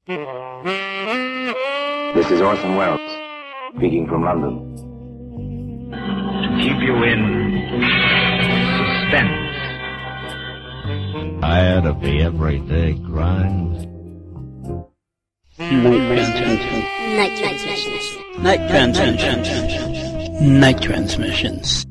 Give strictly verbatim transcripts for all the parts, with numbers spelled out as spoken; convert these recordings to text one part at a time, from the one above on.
This is Orson Welles, speaking from London. To keep you in suspense. Tired of the everyday grind? Night transmissions. Night transmissions. Night transmissions. Night transmissions.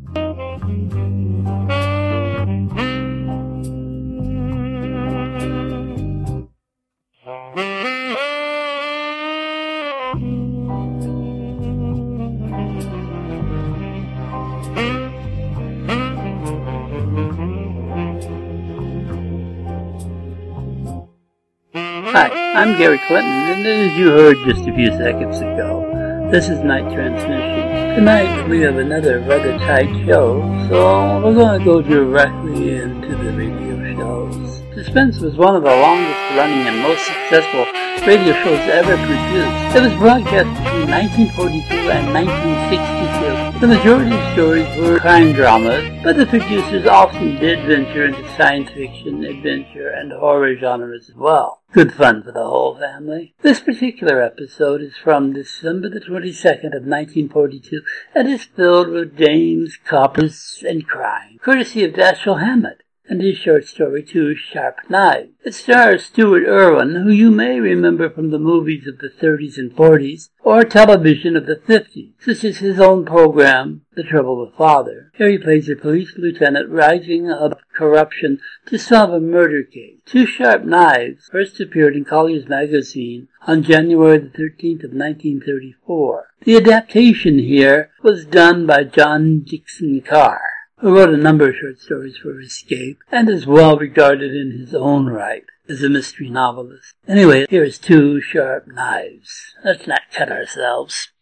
Hi, I'm Gary Clinton, and as you heard just a few seconds ago, this is Night Transmissions. Tonight we have another rather tight show, so we're going to go directly into the radio shows. Suspense was one of the longest running and most successful radio shows ever produced. It was broadcast between nineteen forty-two and nineteen sixty-two. The majority of stories were crime dramas, but the producers often did venture into science fiction, adventure, and horror genres as well. Good fun for the whole family. This particular episode is from December the twenty-second of nineteen forty-two and is filled with dames, coppers, and crime, courtesy of Dashiell Hammett and his short story, Two Sharp Knives. It stars Stuart Erwin, who you may remember from the movies of the thirties and forties, or television of the fifties, such as his own program, The Trouble with Father. Here he plays a police lieutenant rising up corruption to solve a murder case. Two Sharp Knives first appeared in Collier's Magazine on January the thirteenth of nineteen thirty-four. The adaptation here was done by John Dickson Carr, who wrote a number of short stories for Escape and is well regarded in his own right as a mystery novelist. Anyway, here's Two Sharp Knives. Let's not cut ourselves.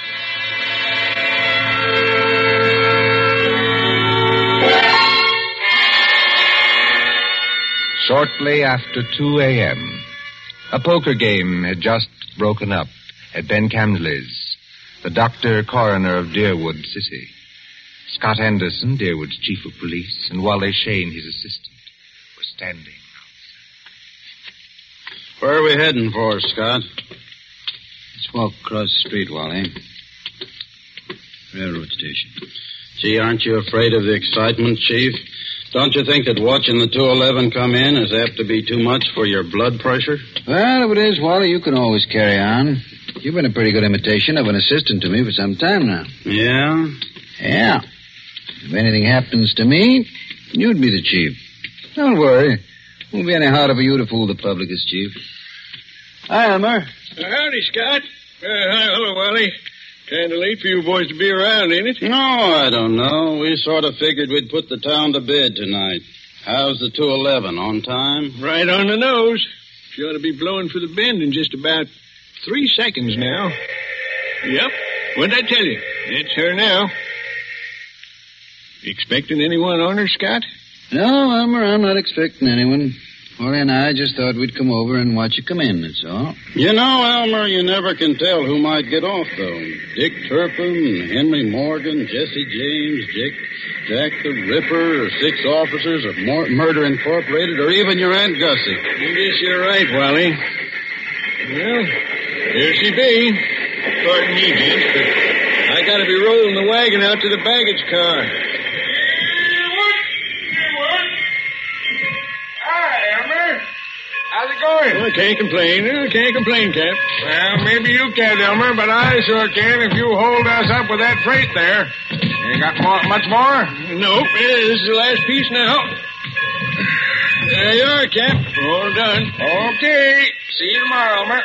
Shortly after two a.m., a poker game had just broken up at Ben Camsley's, the doctor coroner of Deerwood City. Scott Henderson, Deerwood's chief of police, and Wally Shane, his assistant, were standing outside. Where are we heading for, Scott? Let's walk across the street, Wally. Railroad station. Gee, aren't you afraid of the excitement, Chief? Don't you think that watching the two eleven come in is apt to be too much for your blood pressure? Well, if it is, Wally, you can always carry on. You've been a pretty good imitation of an assistant to me for some time now. Yeah? Yeah. If anything happens to me, you'd be the chief. Don't worry. Won't be any harder for you to fool the public as chief. Hi, Elmer. Uh, howdy, Scott. Uh, hi, hello, Wally. Kind of late for you boys to be around, ain't it? No, I don't know. We sort of figured we'd put the town to bed tonight. How's the two eleven? On time? Right on the nose. She ought to be blowing for the bend in just about three seconds now. Yep. What'd I tell you? It's her now. Expecting anyone on her, Scott? No, Elmer, I'm not expecting anyone. Wally and I just thought we'd come over and watch you come in, that's all. You know, Elmer, you never can tell who might get off, though. Dick Turpin, Henry Morgan, Jesse James, Jake, Jack the Ripper, or six officers of Mor- Murder Incorporated, or even your Aunt Gussie. I guess you're right, Wally. Well, here she be. Pardon me, gents, but I gotta be rolling the wagon out to the baggage car. How's it going? Well, I can't complain. I can't complain, Cap. Well, maybe you can, Elmer, but I sure can if you hold us up with that freight there. You got more, much more? Nope. This is the last piece now. There you are, Cap. All done. Okay. See you tomorrow, Elmer.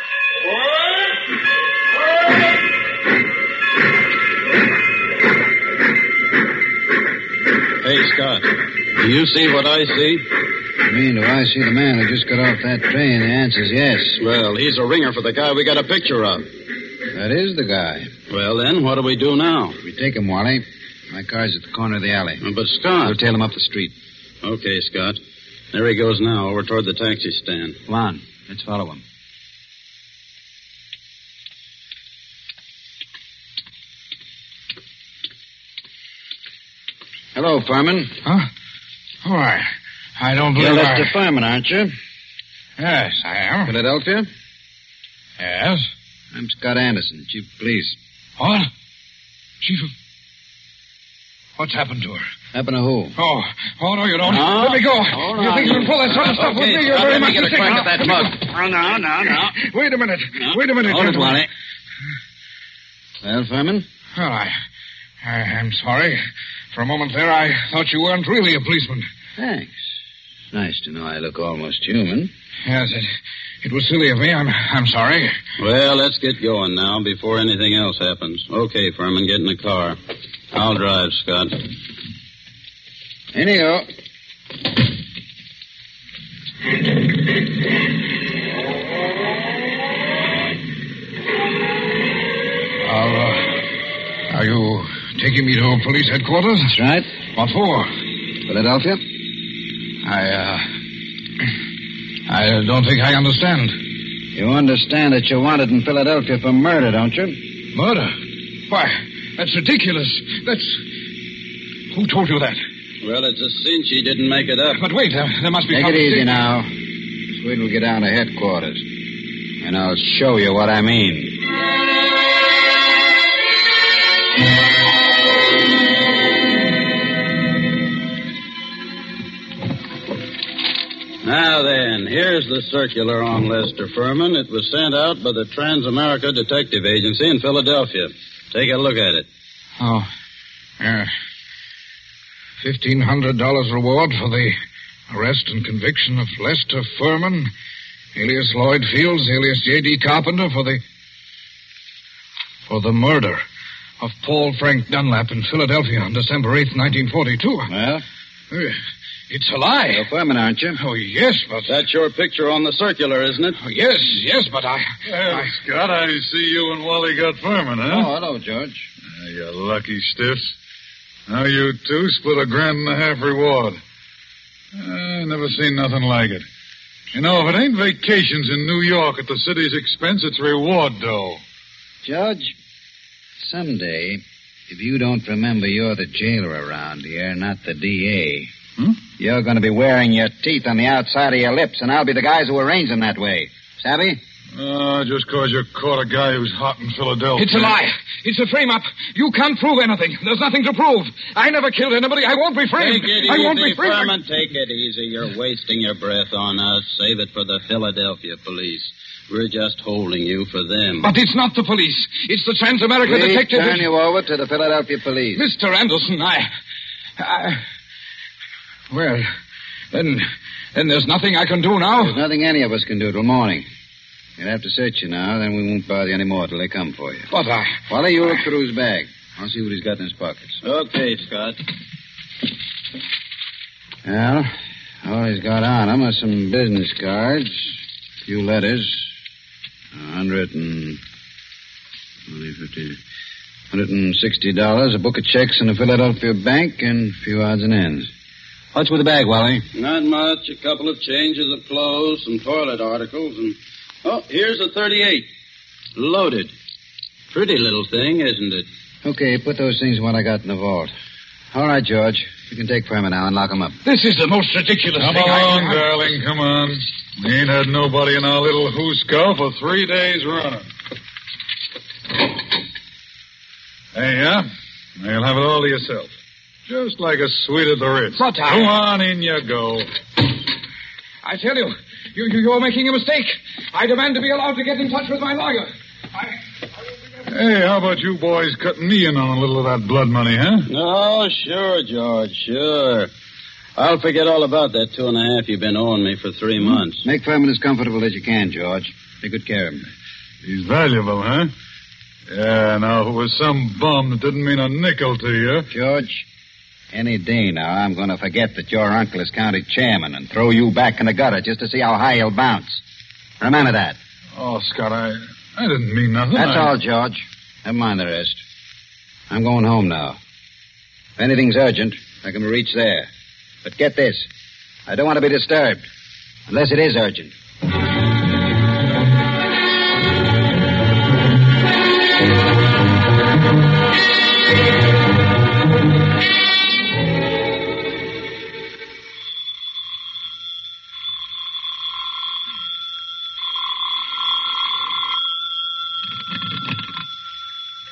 Hey, Scott, do you see what I see? You mean, do I see the man who just got off that train? The answer's yes. Well, he's a ringer for the guy we got a picture of. That is the guy. Well, then, what do we do now? We take him, Wally. My car's at the corner of the alley. But, Scott... We'll tail him up the street. Okay, Scott. There he goes now, over toward the taxi stand. Come on. Let's follow him. Hello, fireman. Huh? Why, I don't believe You're I... Lester Fireman, aren't you? Yes, I am. Philadelphia? Yes? I'm Scott Anderson, Chief of Police. What? Chief of... What's happened to her? Happened to who? Oh, oh, no, you don't. No. Let me go. Hold you on. think you can pull that sort of stuff with Okay, me? You're Scott, very let me much get a mistaken. crack at that mug. Oh, no, no, no. Wait a minute. No. Wait a minute. Hold it, gentlemen. Wally. Well, Furman? Well, I, I... I'm sorry. For a moment there, I thought you weren't really a policeman. Thanks. Nice to know I look almost human. Yes, it, it was silly of me. I'm, I'm sorry. Well, let's get going now before anything else happens. Okay, Furman, get in the car. I'll drive, Scott. In you go. I'll, uh, are you taking me to police headquarters? That's right. What for? Philadelphia? I, uh... I don't think I understand. You understand that you're wanted in Philadelphia for murder, don't you? Murder? Why, that's ridiculous. That's... Who told you that? Well, it's a cinch he didn't make it up. But wait, there, there must be... Take it conversation. easy now. Just wait till we get down to headquarters. And I'll show you what I mean. Now then, here's the circular on Lester Furman. It was sent out by the Transamerica Detective Agency in Philadelphia. Take a look at it. Oh, yeah. Fifteen hundred dollars reward for the arrest and conviction of Lester Furman, alias Lloyd Fields, alias J D Carpenter, for the for the murder of Paul Frank Dunlap in Philadelphia on December eighth, nineteen forty-two. Well? Uh, It's a lie. You're Furman, aren't you? Oh, yes, but... That's your picture on the circular, isn't it? Oh, yes, yes, but I... Well, I... Scott, I see you and Wally got Furman, huh? Oh, hello, George. Ah, you lucky stiffs. Now you two split a grand and a half reward. I never seen nothing like it. You know, if it ain't vacations in New York at the city's expense, it's reward dough. George, someday, if you don't remember you're the jailer around here, not the D A... Hmm? You're going to be wearing your teeth on the outside of your lips, and I'll be the guys who arrange them that way. Savvy? Uh, just because you caught a guy who's hot in Philadelphia. It's a lie. It's a frame-up. You can't prove anything. There's nothing to prove. I never killed anybody. I won't be framed. Take it I easy, won't be framed. Furman. Take it easy. You're wasting your breath on us. Save it for the Philadelphia police. We're just holding you for them. But it's not the police. It's the Transamerica Please Detective... turn you over to the Philadelphia police. Mister Anderson, I... I... Well, then... Then there's nothing I can do now. There's nothing any of us can do till morning. You'll have to search you now, then we won't bother you any more till they come for you. But I... Wally, you look through his bag. I'll see what he's got in his pockets. Okay, Scott. Well, all he's got on him are some business cards, a few letters, a hundred and... twenty, fifty... hundred and sixty dollars, a book of checks in a Philadelphia bank, and a few odds and ends. What's with the bag, Wally? Not much. A couple of changes of clothes, some toilet articles, and... Oh, here's a thirty-eight. Loaded. Pretty little thing, isn't it? Okay, put those things in what I got in the vault. All right, George. You can take Furman now and lock him up. This is the most ridiculous Come thing on, I... darling, come on. We ain't had nobody in our little hooscow for three days running. Hey, yeah? You'll have it all to yourself. Just like a suite at the Ritz. But I- Go on, in you go. I tell you, you, you, you're making a mistake. I demand to be allowed to get in touch with my lawyer. I... Hey, how about you boys cutting me in on a little of that blood money, huh? Oh, sure, George, sure. I'll forget all about that two and a half you've been owing me for three months. Make Furman as comfortable as you can, George. Take good care of him. He's valuable, huh? Yeah, now, if it was some bum that didn't mean a nickel to you... George, any day now I'm going to forget that your uncle is county chairman and throw you back in the gutter just to see how high he'll bounce. Remember that. Oh, Scott, I... I didn't mean nothing. That's I... all, George. Never mind the rest. I'm going home now. If anything's urgent, I can reach there. But get this. I don't want to be disturbed. Unless it is urgent.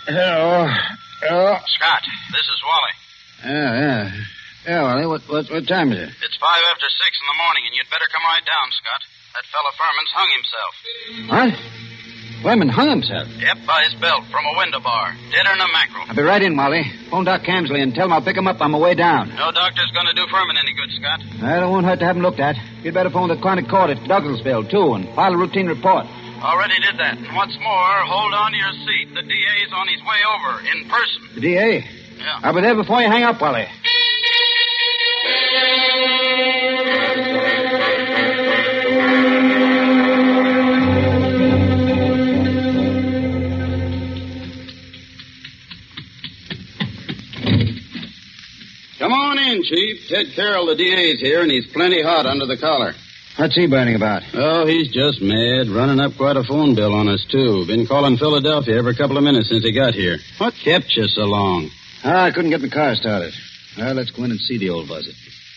Hello. Hello. Scott, this is Wally. Yeah, yeah. Yeah, Wally, what, what, what time is it? It's five after six in the morning, and you'd better come right down, Scott. That fella Furman's hung himself. What? Furman hung himself? Yep, by his belt, from a window bar. Deader than a mackerel. I'll be right in, Wally. Phone Doc Camsley and tell him I'll pick him up on my way down. No doctor's going to do Furman any good, Scott. Well, it won't hurt to have him looked at. You'd better phone the chronic court at Douglasville, too, and file a routine report. Already did that. And what's more, hold on to your seat. The D A's on his way over, in person. The D A? Yeah. I'll be there before you hang up, Wally. Come on in, Chief. Ted Carroll, the D A's here, and he's plenty hot under the collar. What's he burning about? Oh, he's just mad, running up quite a phone bill on us, too. Been calling Philadelphia every couple of minutes since he got here. What kept you so long? Ah, I couldn't get my car started. Well, let's go in and see the old buzzard.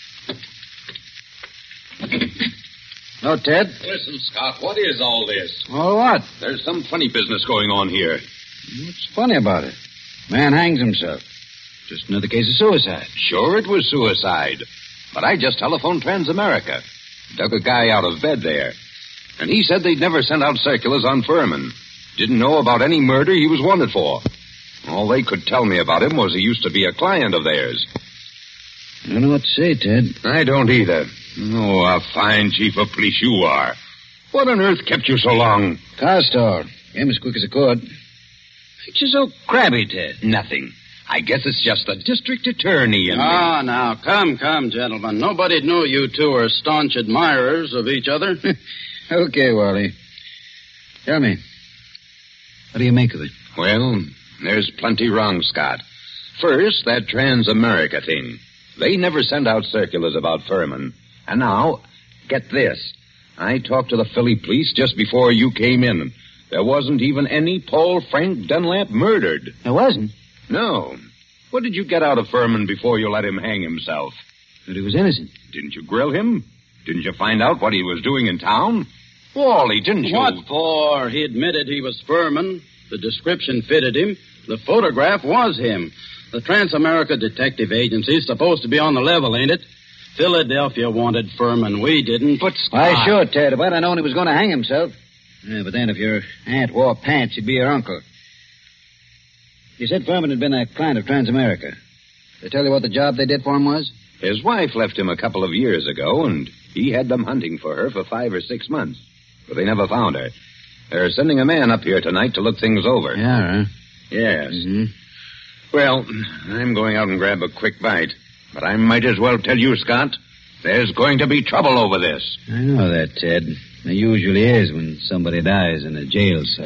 No, Ted? Listen, Scott, what is all this? Oh, what? There's some funny business going on here. What's funny about it? Man hangs himself. Just another case of suicide. Sure, it was suicide. But I just telephoned Transamerica. Dug a guy out of bed there. And he said they'd never sent out circulars on Furman. Didn't know about any murder he was wanted for. All they could tell me about him was he used to be a client of theirs. I don't know what to say, Ted. I don't either. Oh, a fine chief of police you are. What on earth kept you so long? Car store. Came as quick as I could. Ain't you so crabby, Ted? Nothing. I guess it's just the district attorney and Ah, me. now, come, come, gentlemen. Nobody knew you two are staunch admirers of each other. Okay, Wally. Tell me, what do you make of it? Well, there's plenty wrong, Scott. First, that Transamerica thing. They never sent out circulars about Furman. And now, get this. I talked to the Philly police just before you came in. There wasn't even any Paul Frank Dunlap murdered. There wasn't? No. What did you get out of Furman before you let him hang himself? That he was innocent. Didn't you grill him? Didn't you find out what he was doing in town? Wally, didn't you? What for? He admitted he was Furman. The description fitted him. The photograph was him. The Transamerica Detective Agency's supposed to be on the level, ain't it? Philadelphia wanted Furman. We didn't. But Why, sure, Ted. If I'd have known he was going to hang himself. Yeah, but then if your aunt wore pants, he'd be your uncle. You said Furman had been a client of Transamerica. They tell you what the job they did for him was? His wife left him a couple of years ago, and he had them hunting for her for five or six months. But they never found her. They're sending a man up here tonight to look things over. Yeah, huh? Yes. Mm-hmm. Well, I'm going out and grab a quick bite. But I might as well tell you, Scott, there's going to be trouble over this. I know that, Ted. There usually is when somebody dies in a jail cell.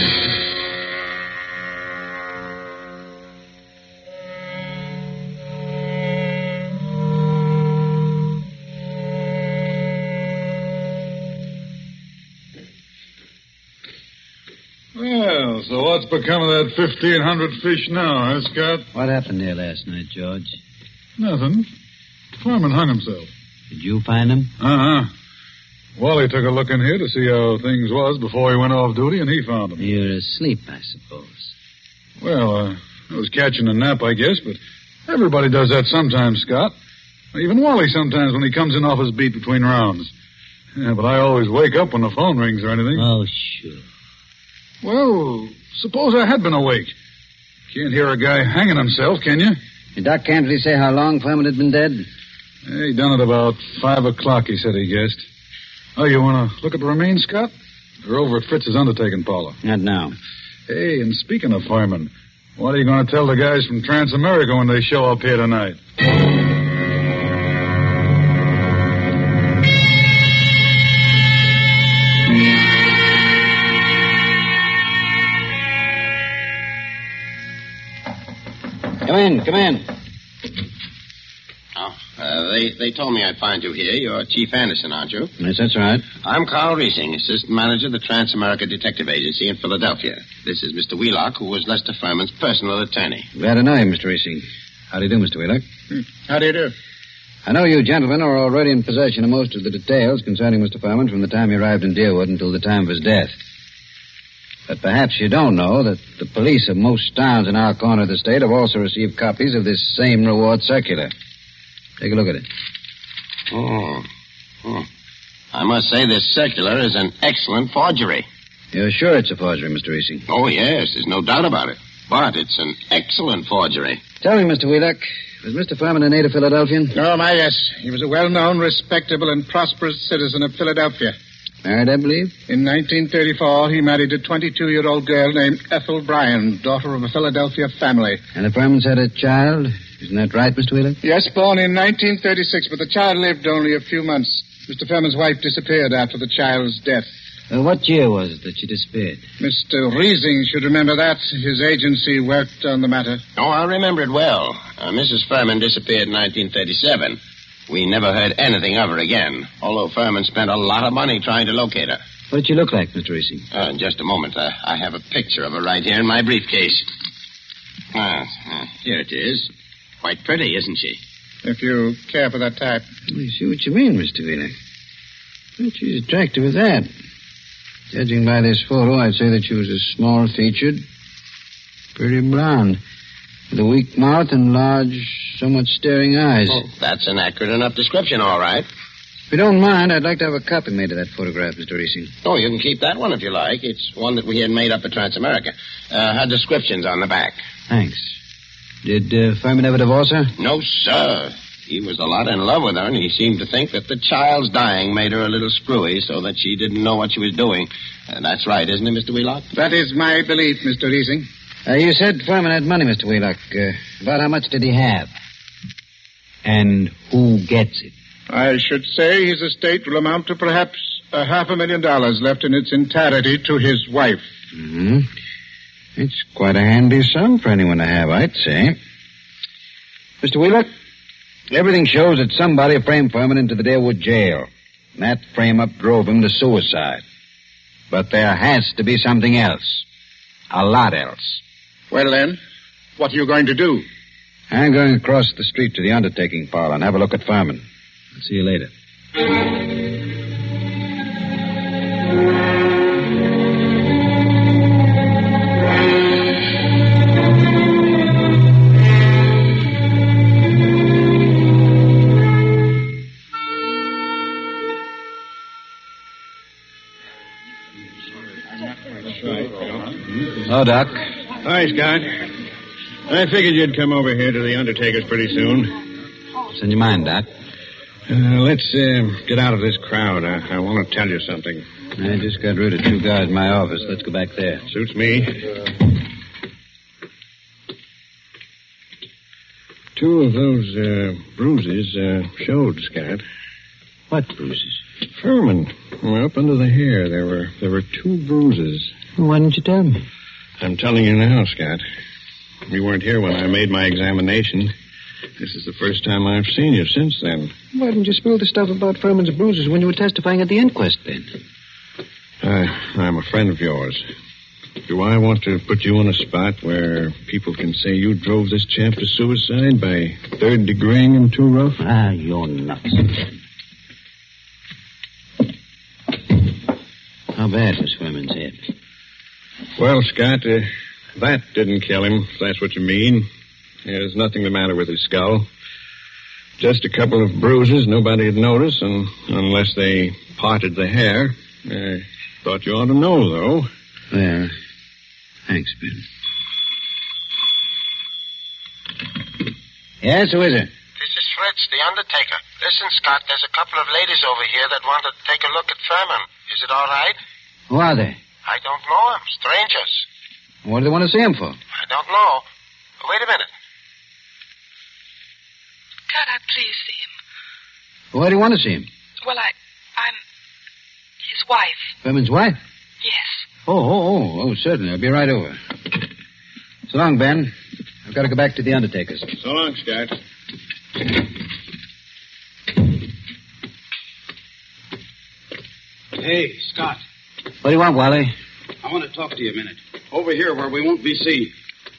Well, so what's become of that fifteen hundred fish now, huh, Scott? What happened there last night, George? Nothing. Furman hung himself. Did you find him? Uh-huh. Wally took a look in here to see how things was before he went off duty, and he found him. You're asleep, I suppose. Well, uh, I was catching a nap, I guess, but everybody does that sometimes, Scott. Even Wally sometimes when he comes in off his beat between rounds. Yeah, but I always wake up when the phone rings or anything. Oh, sure. Well, suppose I had been awake. Can't hear a guy hanging himself, can you? Did Doc Camsley say how long Furman had been dead? He done it about five o'clock, he said he guessed. Oh, you want to look at the remains, Scott? They're over at Fritz's undertaking parlor. Not now. Hey, and speaking of Furman, what are you going to tell the guys from Transamerica when they show up here tonight? Come in, come in. Oh, uh, they, they told me I'd find you here. You're Chief Anderson, aren't you? Yes, that's right. I'm Carl Riesing, assistant manager of the Transamerica Detective Agency in Philadelphia. This is Mister Wheelock, who was Lester Furman's personal attorney. Glad to know you, Mister Riesing. How do you do, Mister Wheelock? Hmm. How do you do? I know you gentlemen are already in possession of most of the details concerning Mister Furman from the time he arrived in Deerwood until the time of his death. But perhaps you don't know that the police of most towns in our corner of the state have also received copies of this same reward circular. Take a look at it. Oh. oh. I must say this circular is an excellent forgery. You're sure it's a forgery, Mister Easing? Oh, yes, there's no doubt about it. But it's an excellent forgery. Tell me, Mister Wheelock, was Mister Furman a native Philadelphian? Oh, my, yes. He was a well-known, respectable, and prosperous citizen of Philadelphia. Married, I believe? In nineteen thirty-four, he married a twenty-two-year-old girl named Ethel Bryan, daughter of a Philadelphia family. And the Furmans had a child? Isn't that right, Mister Wheelock? Yes, born in nineteen thirty-six, but the child lived only a few months. Mister Furman's wife disappeared after the child's death. Uh, what year was it that she disappeared? Mister Riesing should remember that. His agency worked on the matter. Oh, I remember it well. Uh, Missus Furman disappeared in nineteen thirty-seven. We never heard anything of her again, although Furman spent a lot of money trying to locate her. What did she look like, Mister Riesing? Uh, in just a moment. Uh, I have a picture of her right here in my briefcase. Ah, uh, here it is. Quite pretty, isn't she? If you care for that type. I see what you mean, Mister Wheelock. But she's attractive as that. Judging by this photo, I'd say that she was a small-featured, pretty blonde, with a weak mouth and large, somewhat staring eyes. Oh, that's an accurate enough description, all right. If you don't mind, I'd like to have a copy made of that photograph, Mister Riesing. Oh, you can keep that one if you like. It's one that we had made up at Transamerica. Uh, her description's on the back. Thanks. Did uh, Furman ever divorce her? No, sir. He was a lot in love with her, and he seemed to think that the child's dying made her a little screwy so that she didn't know what she was doing. And that's right, isn't it, Mister Wheelock? That is my belief, Mister Riesing. Uh, you said Furman had money, Mister Wheelock. Uh, about how much did he have? And who gets it? I should say his estate will amount to perhaps a half a million dollars left in its entirety to his wife. Mm-hmm. It's quite a handy sum for anyone to have, I'd say. Mister Wheelock, everything shows that somebody framed Furman into the Deerwood jail. And that frame-up drove him to suicide. But there has to be something else. A lot else. Well, then, what are you going to do? I'm going across the street to the undertaking parlor and have a look at Furman. I'll see you later. Hello, Doc. Hi, Scott. I figured you'd come over here to the undertaker's pretty soon. What's in your mind, Doc? Uh, let's uh, get out of this crowd. I, I want to tell you something. I just got rid of two guys in my office. Let's go back there. Suits me. Two of those uh, bruises uh, showed, Scott. What bruises? Furman. Well, up under the hair, there were there were two bruises. Well, why didn't you tell me? I'm telling you now, Scott. You weren't here when I made my examination. This is the first time I've seen you since then. Why didn't you spill the stuff about Furman's bruises when you were testifying at the inquest, then? Uh, I'm a friend of yours. Do I want to put you on a spot where people can say you drove this chap to suicide by third-degreeing him too rough? Ah, you're nuts. How bad was Furman's head? Well, Scott, uh, that didn't kill him, if that's what you mean. There's nothing the matter with his skull. Just a couple of bruises nobody'd notice, and unless they parted the hair. I thought you ought to know, though. Well, thanks, Ben. Yes, who is it? This is Fritz, the undertaker. Listen, Scott, there's a couple of ladies over here that want to take a look at Furman. Is it all right? Who are they? I don't know them. Strangers. What do they want to see him for? I don't know. Wait a minute. Can I please see him? Why do you want to see him? Well, I... I'm... his wife. Furman's wife? Yes. Oh, oh, oh, oh, certainly. I'll be right over. So long, Ben. I've got to go back to the undertaker's. So long, Scott. Hey, Scott. What do you want, Wally? I want to talk to you a minute. Over here where we won't be seen.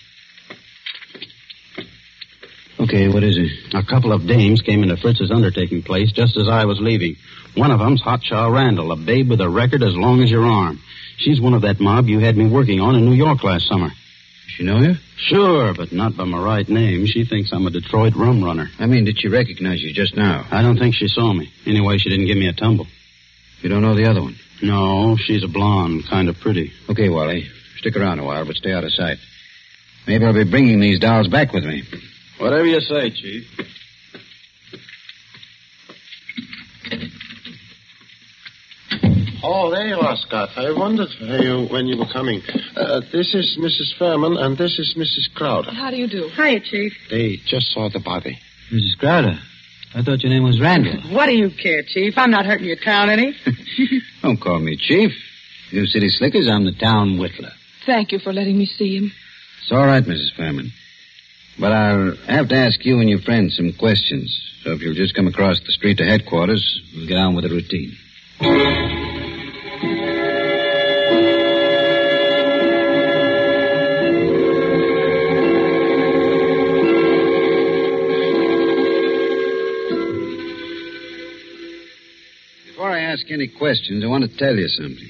Okay, what is it? A couple of dames came into Fritz's undertaking place just as I was leaving. One of them's Hotshaw Randall, a babe with a record as long as your arm. She's one of that mob you had me working on in New York last summer. She know you? Sure, but not by my right name. She thinks I'm a Detroit rum runner. I mean, did she recognize you just now? I don't think she saw me. Anyway, she didn't give me a tumble. You don't know the other one? No, she's a blonde, kind of pretty. Okay, Wally. Stick around a while, but stay out of sight. Maybe I'll be bringing these dolls back with me. Whatever you say, Chief. Oh, there you are, Scott. I wondered where you, when you were coming. Uh, this is Missus Furman, and this is Missus Crowder. How do you do? Hiya, Chief. They just saw the body. Missus Crowder, I thought your name was Randall. What do you care, Chief? I'm not hurting your town any. Don't call me Chief. You city slickers, I'm the town whittler. Thank you for letting me see him. It's all right, Missus Furman. But I'll have to ask you and your friends some questions. So if you'll just come across the street to headquarters, we'll get on with the routine. Before I ask any questions, I want to tell you something.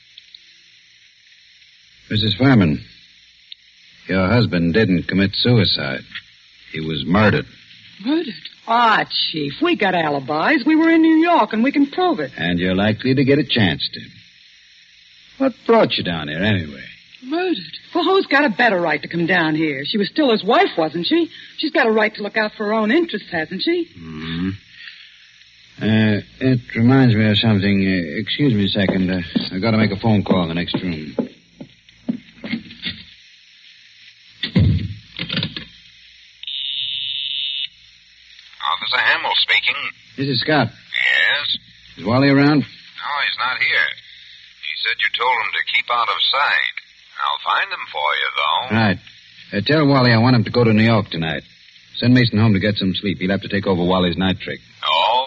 Missus Furman, your husband didn't commit suicide. He was murdered. Murdered? Ah, Chief, we got alibis. We were in New York, and we can prove it. And you're likely to get a chance to. What brought you down here, anyway? Murdered? Well, who's got a better right to come down here? She was still his wife, wasn't she? She's got a right to look out for her own interests, hasn't she? Mm-hmm. Uh, it reminds me of something. Uh, excuse me a second. Uh, I've got to make a phone call in the next room. Officer Hamill speaking. This is Scott. Yes? Is Wally around? No, he's not here. He said you told him to keep out of sight. I'll find him for you, though. Right. Uh, tell Wally I want him to go to New York tonight. Send Mason home to get some sleep. He'll have to take over Wally's night trick. Oh.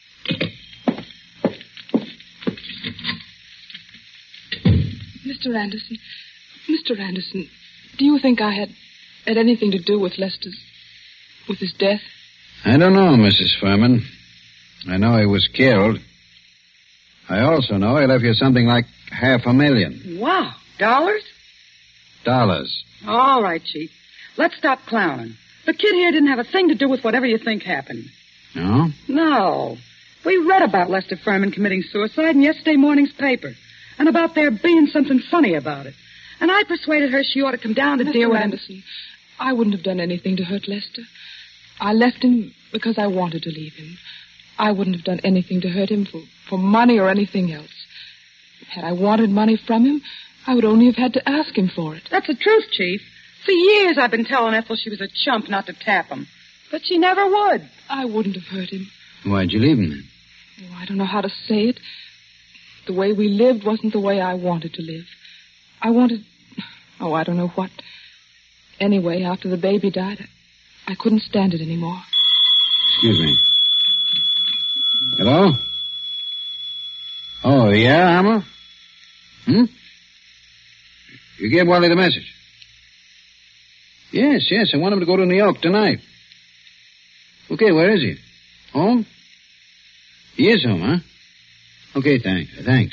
Mister Anderson, Mister Anderson, do you think I had had anything to do with Lester's, with his death? I don't know, Missus Furman. I know he was killed. I also know he left you something like half a million. Wow. Dollars? Dollars. All right, Chief. Let's stop clowning. The kid here didn't have a thing to do with whatever you think happened. No? No. We read about Lester Furman committing suicide in yesterday morning's paper, and about there being something funny about it. And I persuaded her she ought to come down to Mister Deerwood. Anderson, I wouldn't have done anything to hurt Lester. I left him because I wanted to leave him. I wouldn't have done anything to hurt him for, for money or anything else. Had I wanted money from him, I would only have had to ask him for it. That's the truth, Chief. For years I've been telling Ethel she was a chump not to tap him. But she never would. I wouldn't have hurt him. Why'd you leave him then? Oh, I don't know how to say it. The way we lived wasn't the way I wanted to live. I wanted... Oh, I don't know what. Anyway, after the baby died, I, I couldn't stand it anymore. Excuse me. Hello? Oh, yeah, Hammer? Hmm? You gave Wally the message? Yes, yes, I want him to go to New York tonight. Okay, where is he? Home? He is home, huh? Okay, thanks. Thanks.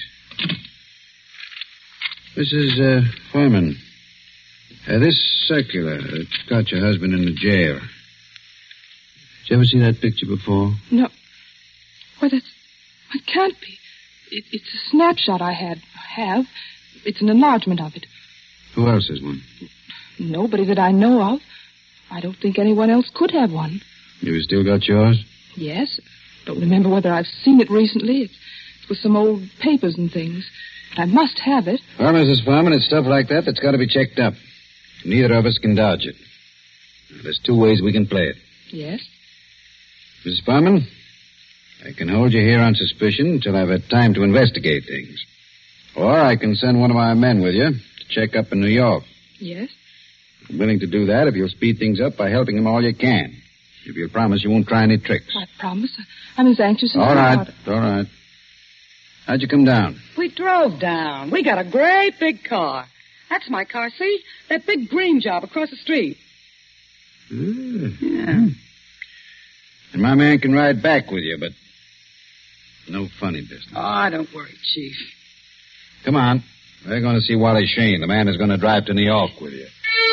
Missus Uh, Furman. Uh, this circular uh, got your husband in the jail. Did you ever see that picture before? No. Why, that's... It can't be. It, it's a snapshot I had. Have. It's an enlargement of it. Who else has one? Nobody that I know of. I don't think anyone else could have one. You still got yours? Yes. Don't remember whether I've seen it recently. It's, it's with some old papers and things. But I must have it. Well, Missus Furman, it's stuff like that that's got to be checked up. Neither of us can dodge it. There's two ways we can play it. Yes? Missus Furman, I can hold you here on suspicion until I've had time to investigate things. Or I can send one of my men with you to check up in New York. Yes? I'm willing to do that if you'll speed things up by helping him all you can. If you'll promise you won't try any tricks. I promise. I'm as anxious as All you right, are. all right. How'd you come down? We drove down. We got a great big car. That's my car, see? That big green job across the street. Mm. Yeah. And my man can ride back with you, but no funny business. Oh, don't worry, Chief. Come on. We're going to see Wally Shane, the man who's going to drive to New York with you.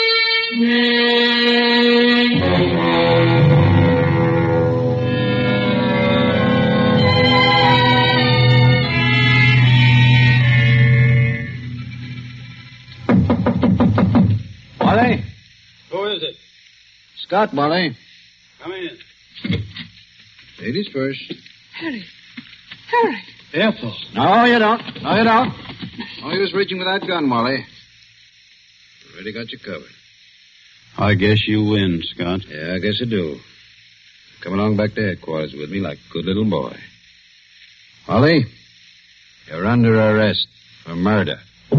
Wally? Who is it? Scott, Wally. Come in. Ladies first. Harry. Harry. Ethel. No, you don't. No, you don't. No use reaching with that gun, Wally. Already got you covered. I guess you win, Scott. Yeah, I guess you do. Come along back to headquarters with me like a good little boy. Wally, you're under arrest for murder.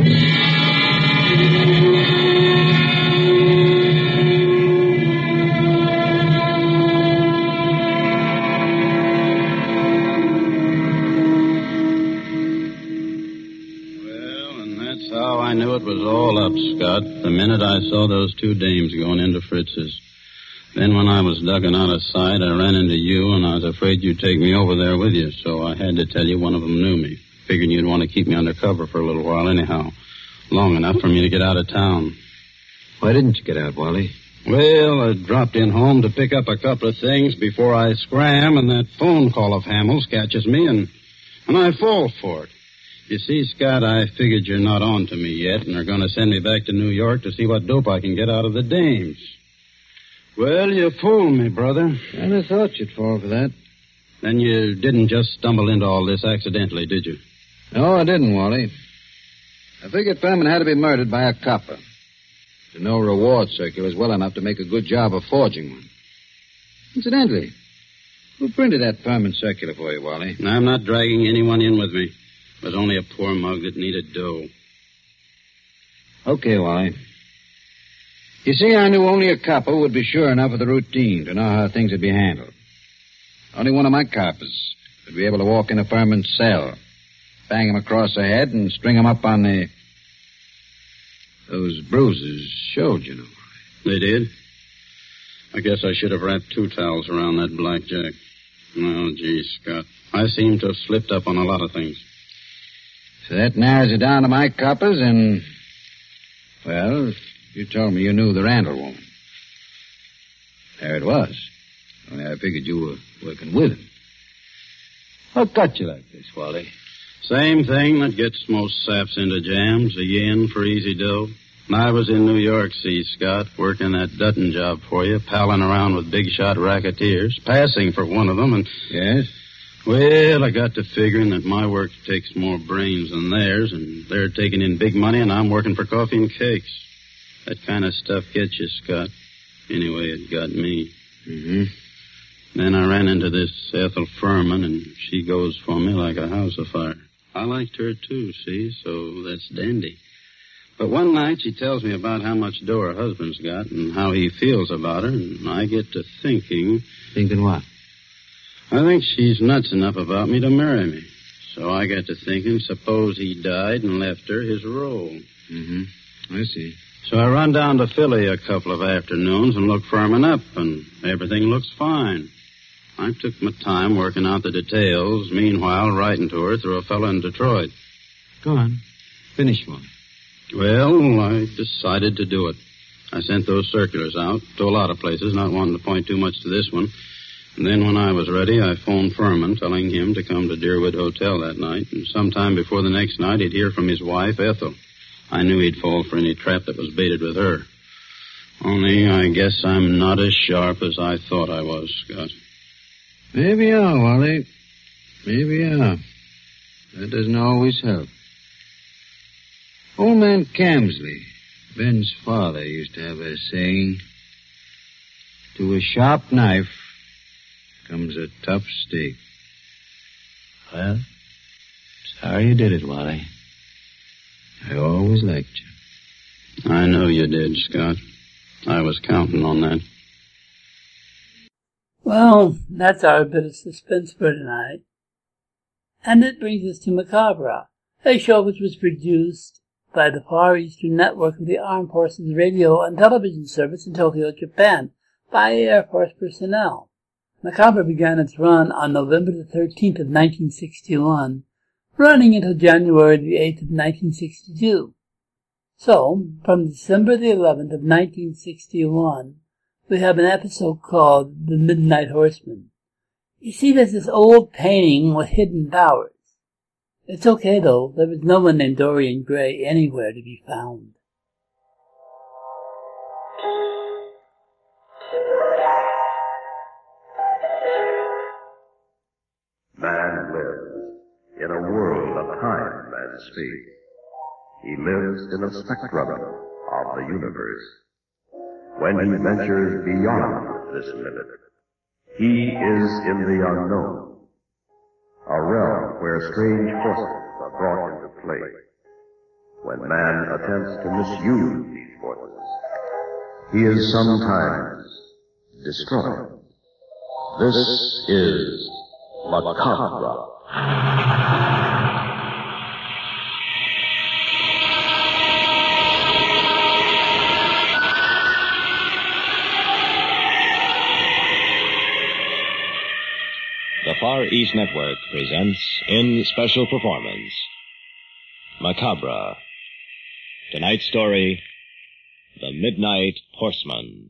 How I knew it was all up, Scott, the minute I saw those two dames going into Fritz's. Then when I was ducking out of sight, I ran into you, and I was afraid you'd take me over there with you, so I had to tell you one of them knew me. Figuring you'd want to keep me under cover for a little while anyhow. Long enough for me to get out of town. Why didn't you get out, Wally? Well, I dropped in home to pick up a couple of things before I scram, and that phone call of Hamill's catches me, and, and I fall for it. You see, Scott, I figured you're not on to me yet and are going to send me back to New York to see what dope I can get out of the dames. Well, you fooled me, brother. I thought you'd fall for that. Then you didn't just stumble into all this accidentally, did you? No, I didn't, Wally. I figured Furman had to be murdered by a copper. The no reward circular is well enough to make a good job of forging one. Incidentally, who printed that Furman circular for you, Wally? I'm not dragging anyone in with me. It was only a poor mug that needed dough. Okay, Wally. You see, I knew only a copper would be sure enough of the routine to know how things would be handled. Only one of my coppers would be able to walk into Furman's cell, bang him across the head, and string him up on the... Those bruises showed, you know. They did? I guess I should have wrapped two towels around that blackjack. Oh, gee, Scott. I seem to have slipped up on a lot of things. So that narrows it down to my coppers and... Well, you told me you knew the Randall woman. There it was. Only I figured you were working with him. What got you like this, Wally? Same thing that gets most saps into jams, a yen for easy dough. I was in New York, see, Scott, working that Dutton job for you, palling around with big-shot racketeers, passing for one of them, and... Yes? Well, I got to figuring that my work takes more brains than theirs, and they're taking in big money, and I'm working for coffee and cakes. That kind of stuff gets you, Scott. Anyway, it got me. Mm-hmm. Then I ran into this Ethel Furman, and she goes for me like a house afire. I liked her, too, see, so that's dandy. But one night she tells me about how much dough her husband's got and how he feels about her, and I get to thinking... Thinking what? I think she's nuts enough about me to marry me. So I got to thinking, suppose he died and left her his role. Mm-hmm. I see. So I run down to Philly a couple of afternoons and look Furman up, and everything looks fine. I took my time working out the details, meanwhile writing to her through a fellow in Detroit. Go on. Finish one. Well, I decided to do it. I sent those circulars out to a lot of places, not wanting to point too much to this one. And then when I was ready, I phoned Furman, telling him to come to Deerwood Hotel that night. And sometime before the next night, he'd hear from his wife, Ethel. I knew he'd fall for any trap that was baited with her. Only I guess I'm not as sharp as I thought I was, Scott. Maybe you are, Wally. Maybe you are. That doesn't always help. Old man Camsley, Ben's father, used to have a saying, to a sharp knife comes a tough steak. Well, sorry you did it, Wally. I always liked you. I know you did, Scott. I was counting on that. Well, that's our bit of suspense for tonight. And it brings us to Macabre, a show which was produced by the Far Eastern Network of the Armed Forces Radio and Television Service in Tokyo, Japan, by Air Force personnel. Macabre began its run on November the thirteenth of nineteen sixty-one, running until January the eighth of nineteen sixty-two. So, from December the eleventh of nineteen sixty-one, we have an episode called The Midnight Horseman. You see, there's this old painting with hidden powers. It's okay, though. There was no one named Dorian Gray anywhere to be found. Man lives in a world of time and space. He lives in the spectrum of the universe. When he ventures beyond this limit, he is in the unknown, a realm where strange forces are brought into play. When man attempts to misuse these forces, he is sometimes destroyed. This is Macabre. The Far East Network presents in special performance Macabre. Tonight's story, The Midnight Horseman.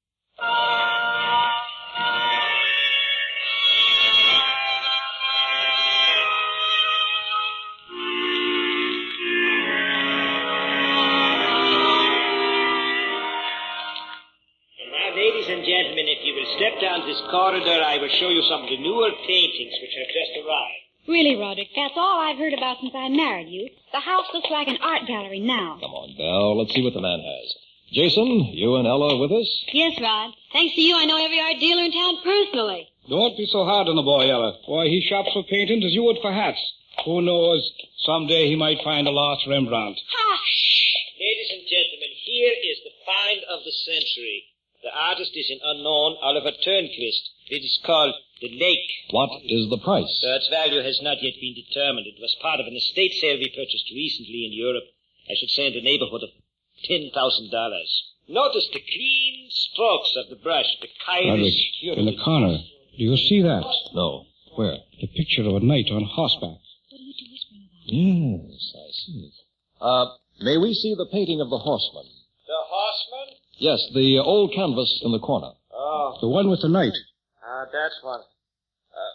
Ladies and gentlemen, if you will step down this corridor, I will show you some of the newer paintings which have just arrived. Really, Roderick, that's all I've heard about since I married you. The house looks like an art gallery now. Come on, Belle. Let's see what the man has. Jason, you and Ella with us? Yes, Rod. Thanks to you, I know every art dealer in town personally. Don't be so hard on the boy, Ella. Why, he shops for paintings as you would for hats. Who knows, someday he might find a lost Rembrandt. Ha! Ladies and gentlemen, here is the find of the century. The artist is an unknown Oliver Turnquist. It is called The Lake. What is the price? Uh, its value has not yet been determined. It was part of an estate sale we purchased recently in Europe. I should say in the neighborhood of ten thousand dollars. Notice the clean strokes of the brush. The kind Roderick, is beautiful. in the corner. Do you see that? No. Where? The picture of a knight on horseback. What are you two whispering about? Yes, I see it. Uh, may we see the painting of the horseman? The horseman? Yes, the old canvas in the corner. Oh. The one with the knight. Ah, uh, that one. Uh,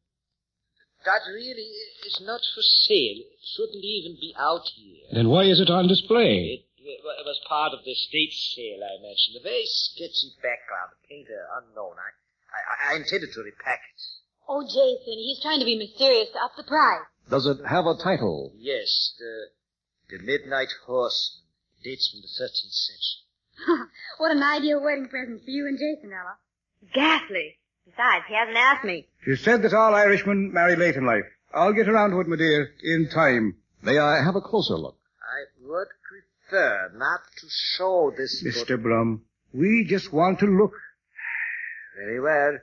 that really is not for sale. It shouldn't even be out here. Then why is it on display? It, it was part of the estate sale I mentioned. A very sketchy background. The painter unknown. I, I, I intended to repack it. Oh, Jason, he's trying to be mysterious to up the price. Does it have a title? Yes, the, the Midnight Horseman. Dates from the thirteenth century. What an ideal wedding present for you and Jason, Ella. Ghastly. Besides, he hasn't asked me. She said that all Irishmen marry late in life. I'll get around to it, my dear, in time. May I have a closer look? I would prefer not to show this... Mister Blum, we just want to look. Very well.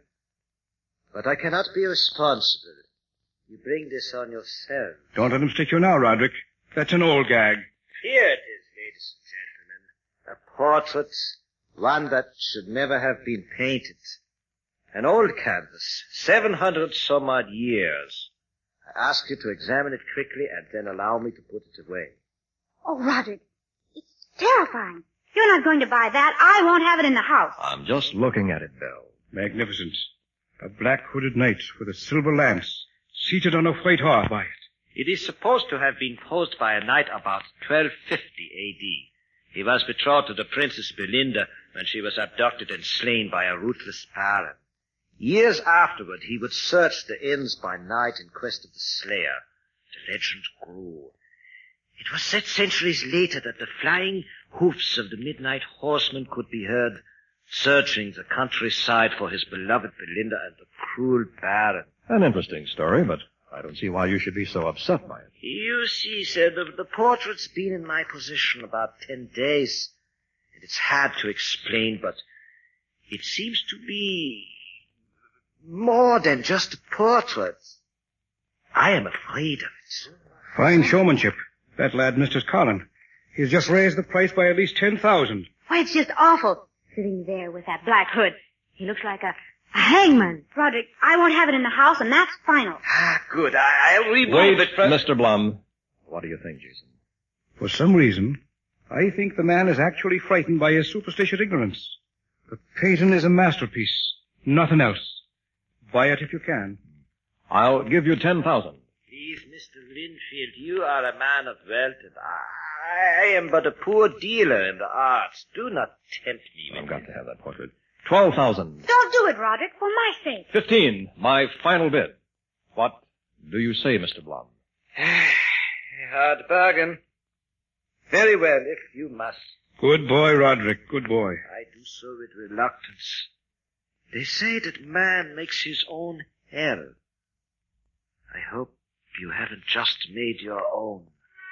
But I cannot be responsible. You bring this on yourself. Don't let him stick you now, Roderick. That's an old gag. Here it is, ladies and gentlemen. A portrait, one that should never have been painted. An old canvas, seven hundred some odd years. I ask you to examine it quickly and then allow me to put it away. Oh, Roderick, it's terrifying. You're not going to buy that. I won't have it in the house. I'm just looking at it, Belle. Magnificent. A black hooded knight with a silver lance, seated on a white horse by it. It is supposed to have been posed by a knight about twelve fifty A D. He was betrothed to the Princess Belinda when she was abducted and slain by a ruthless baron. Years afterward, he would search the inns by night in quest of the slayer. The legend grew. It was said centuries later that the flying hoofs of the Midnight Horseman could be heard searching the countryside for his beloved Belinda and the cruel baron. An interesting story, but I don't see why you should be so upset by it. You see, sir, the, the portrait's been in my possession about ten days. And it's hard to explain, but it seems to be more than just a portrait. I am afraid of it. Fine showmanship. That lad, Mister Collin. He's just raised the price by at least ten thousand. Why, it's just awful. Sitting there with that black hood. He looks like a A hangman. Roderick, I won't have it in the house, and that's final. Ah, good. I, I'll remove Wait, it from... Mister Blum. What do you think, Jason? For some reason, I think the man is actually frightened by his superstitious ignorance. The Peyton is a masterpiece. Nothing else. Buy it if you can. I'll give you ten thousand. Please, Mister Linfield, you are a man of wealth, and I, I am but a poor dealer in the arts. Do not tempt me. I've got to have that portrait. Twelve thousand. Don't do it, Roderick, for my sake. Fifteen. My final bid. What do you say, Mister Blum? Hard bargain. Very well, if you must. Good boy, Roderick. Good boy. I do so with reluctance. They say that man makes his own hell. I hope you haven't just made your own.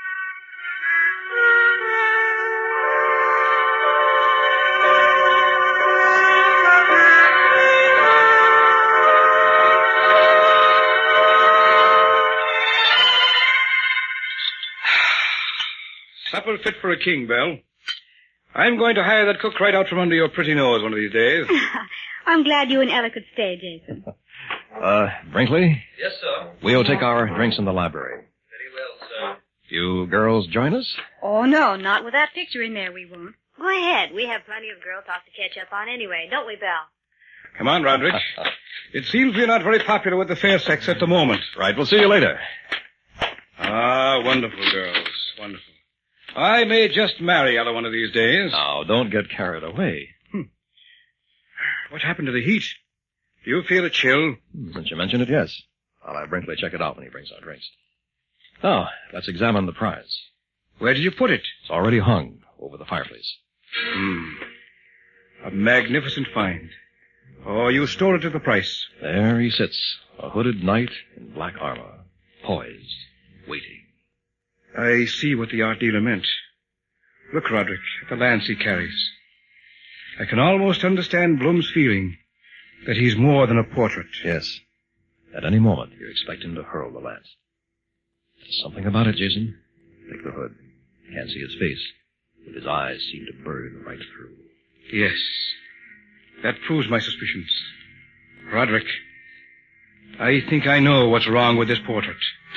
Supper fit for a king, Belle. I'm going to hire that cook right out from under your pretty nose one of these days. I'm glad you and Ella could stay, Jason. Uh, Brinkley? Yes, sir. We'll take our drinks in the library. Very well, sir. You girls join us? Oh, no, not with that picture in there, we won't. Go ahead. We have plenty of girl talk to catch up on anyway, don't we, Belle? Come on, Roderick. It seems we're not very popular with the fair sex at the moment. Right, we'll see you later. Ah, wonderful girls. Wonderful. I may just marry Ella one of these days. Now, don't get carried away. Hmm. What happened to the heat? Do you feel a chill? Since you mentioned it, yes. I'll have Brinkley check it out when he brings our drinks. Now, let's examine the prize. Where did you put it? It's already hung over the fireplace. Hmm. A magnificent find. Oh, you stole it at the price. There he sits, a hooded knight in black armor, poised, waiting. I see what the art dealer meant. Look, Roderick, at the lance he carries. I can almost understand Blum's feeling that he's more than a portrait. Yes. At any moment, you expect him to hurl the lance. There's something about it, Jason. Take the hood. Can't see his face, but his eyes seem to burn right through. Yes. That proves my suspicions. Roderick, I think I know what's wrong with this portrait.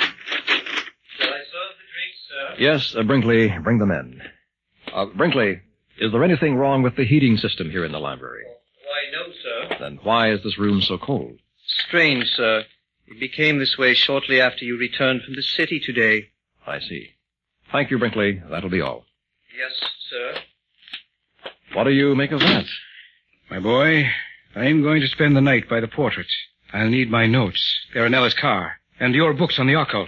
Yes, uh, Brinkley, bring them in. Uh, Brinkley, is there anything wrong with the heating system here in the library? Why, no, sir. Then why is this room so cold? Strange, sir. It became this way shortly after you returned from the city today. I see. Thank you, Brinkley. That'll be all. Yes, sir. What do you make of that? My boy, I'm going to spend the night by the portrait. I'll need my notes. They're in Ella's car. And your books on the occult.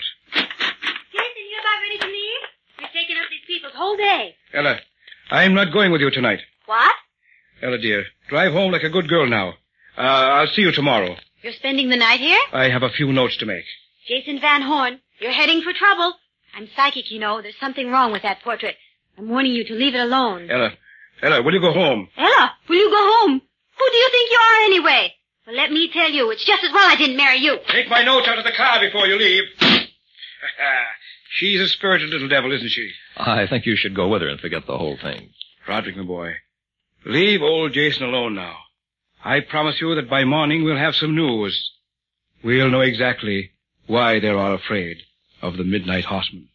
Whole day. Ella, I'm not going with you tonight. What? Ella, dear, drive home like a good girl now. Uh, I'll see you tomorrow. You're spending the night here? I have a few notes to make. Jason Van Horn, you're heading for trouble. I'm psychic, you know. There's something wrong with that portrait. I'm warning you to leave it alone. Ella, Ella, will you go home? Ella, will you go home? Who do you think you are anyway? Well, let me tell you, it's just as well I didn't marry you. Take my notes out of the car before you leave. She's a spirited little devil, isn't she? I think you should go with her and forget the whole thing. Roderick, my boy, leave old Jason alone now. I promise you that by morning we'll have some news. We'll know exactly why they are afraid of the Midnight Horseman.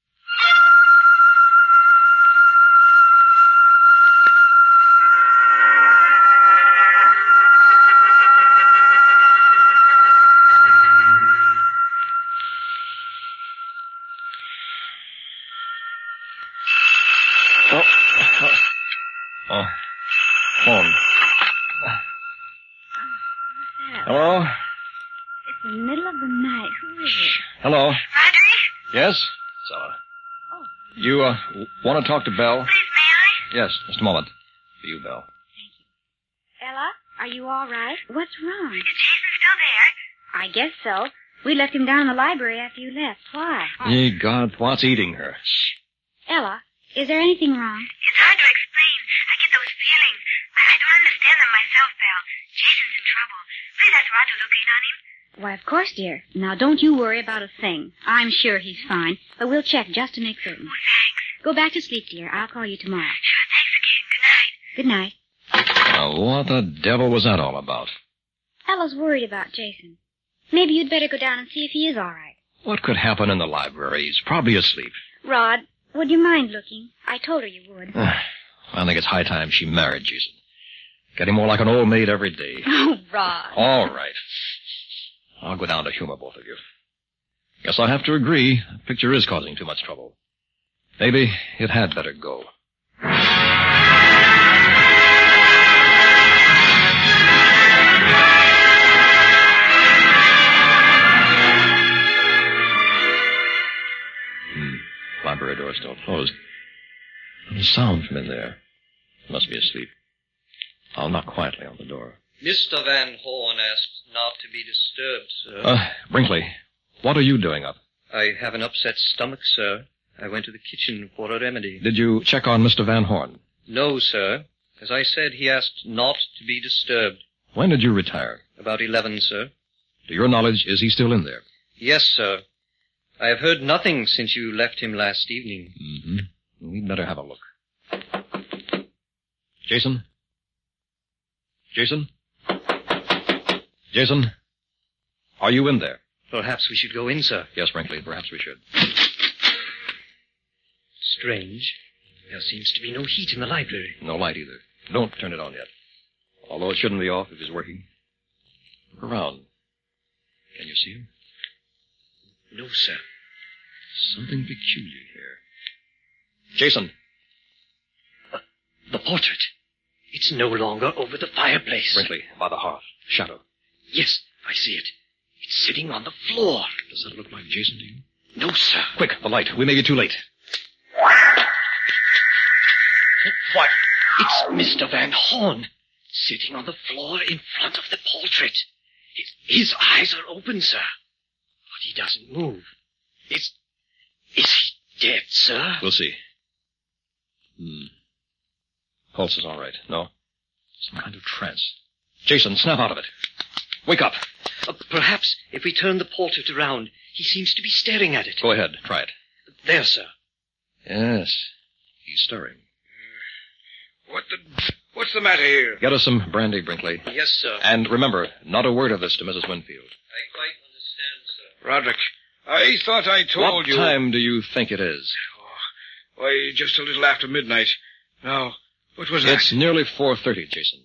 Phone. Hello? It's the middle of the night. Who is it? Hello. Roderick? Yes? It's Ella. Oh. You, uh, want to talk to Belle? Please, may I? Yes, just a moment. For you, Belle. Ella, are you all right? What's wrong? Is Jason still there? I guess so. We left him down in the library after you left. Why? Ye God, what's eating her? Shh. Ella, is there anything wrong? It's hard to explain. I get those feelings. I, I don't understand them myself, Belle. Jason's in trouble. Please ask Rod to look in on him. Why, of course, dear. Now, don't you worry about a thing. I'm sure he's fine, but we'll check just to make certain. Oh, thanks. Go back to sleep, dear. I'll call you tomorrow. Sure, thanks again. Good night. Good night. Now, what the devil was that all about? Ella's worried about Jason. Maybe you'd better go down and see if he is all right. What could happen in the library? He's probably asleep. Rod, would you mind looking? I told her you would. I think it's high time she married Jason. Getting more like an old maid every day. Oh, Rod. All right. I'll go down to humor both of you. Guess I'll have to agree. The picture is causing too much trouble. Maybe it had better go. Hmm. Library door still closed. There's a sound from in there. Must be asleep. I'll knock quietly on the door. Mister Van Horn asked not to be disturbed, sir. Uh, Brinkley, what are you doing up? I have an upset stomach, sir. I went to the kitchen for a remedy. Did you check on Mister Van Horn? No, sir. As I said, he asked not to be disturbed. When did you retire? About eleven, sir. To your knowledge, is he still in there? Yes, sir. I have heard nothing since you left him last evening. Mm-hmm. We'd better have a look. Jason? Jason? Jason? Are you in there? Perhaps we should go in, sir. Yes, Brinkley, perhaps we should. Strange. There seems to be no heat in the library. No light either. Don't turn it on yet. Although it shouldn't be off if it's working. Look around. Can you see him? No, sir. Something peculiar here. Jason. Uh, the portrait. It's no longer over the fireplace. Brinkley, by the hearth. Shadow. Yes, I see it. It's sitting on the floor. Does that look like Jason to you? No, sir. Quick, the light. We may be too late. What? It's Mister Van Horn, sitting on the floor in front of the portrait. His, his eyes are open, sir. But he doesn't move. Is, is he dead, sir? We'll see. Hmm. Pulse is all right. No? Some kind of trance. Jason, snap out of it. Wake up. Uh, perhaps if we turn the portrait around, he seems to be staring at it. Go ahead. Try it. There, sir. Yes. He's stirring. What the... What's the matter here? Get us some brandy, Brinkley. Yes, sir. And remember, not a word of this to Missus Winfield. I quite understand, sir. Roderick, I thought I told what you... What time do you think it is? Oh, why, just a little after midnight. Now, what was that? It's nearly four thirty, Jason.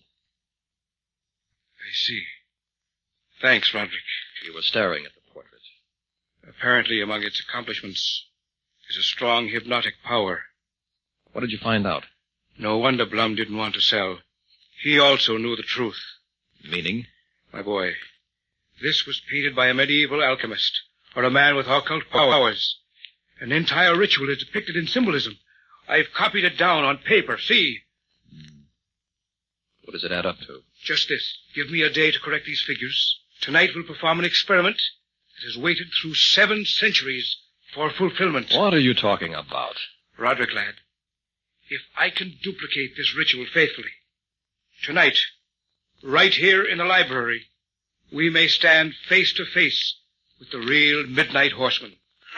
I see. Thanks, Roderick. You were staring at the portrait. Apparently, among its accomplishments is a strong hypnotic power. What did you find out? No wonder Blum didn't want to sell. He also knew the truth. Meaning? My boy, this was painted by a medieval alchemist, or a man with occult powers. An entire ritual is depicted in symbolism. I've copied it down on paper, see? Hmm. What does it add up to? Just this. Give me a day to correct these figures. Tonight we'll perform an experiment that has waited through seven centuries for fulfillment. What are you talking about? Roderick, lad, if I can duplicate this ritual faithfully, tonight, right here in the library, we may stand face to face with the real Midnight Horseman.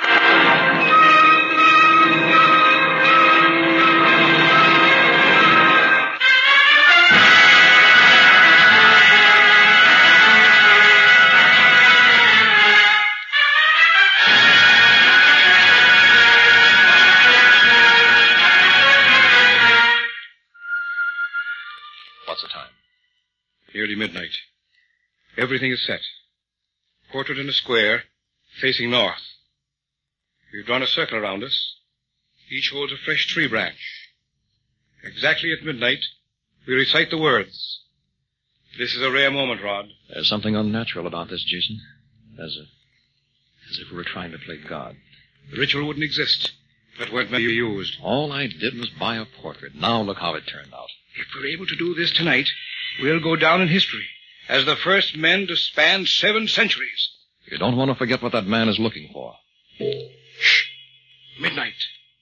What's the time? Nearly midnight. Everything is set. Portrait in a square, facing north. We've drawn a circle around us. Each holds a fresh tree branch. Exactly at midnight, we recite the words. This is a rare moment, Rod. There's something unnatural about this, Jason. As a, as if we were trying to play God. The ritual wouldn't exist if it weren't maybe used. All I did was buy a portrait. Now look how it turned out. If we're able to do this tonight, we'll go down in history as the first men to span seven centuries. You don't want to forget what that man is looking for. Shh. Midnight.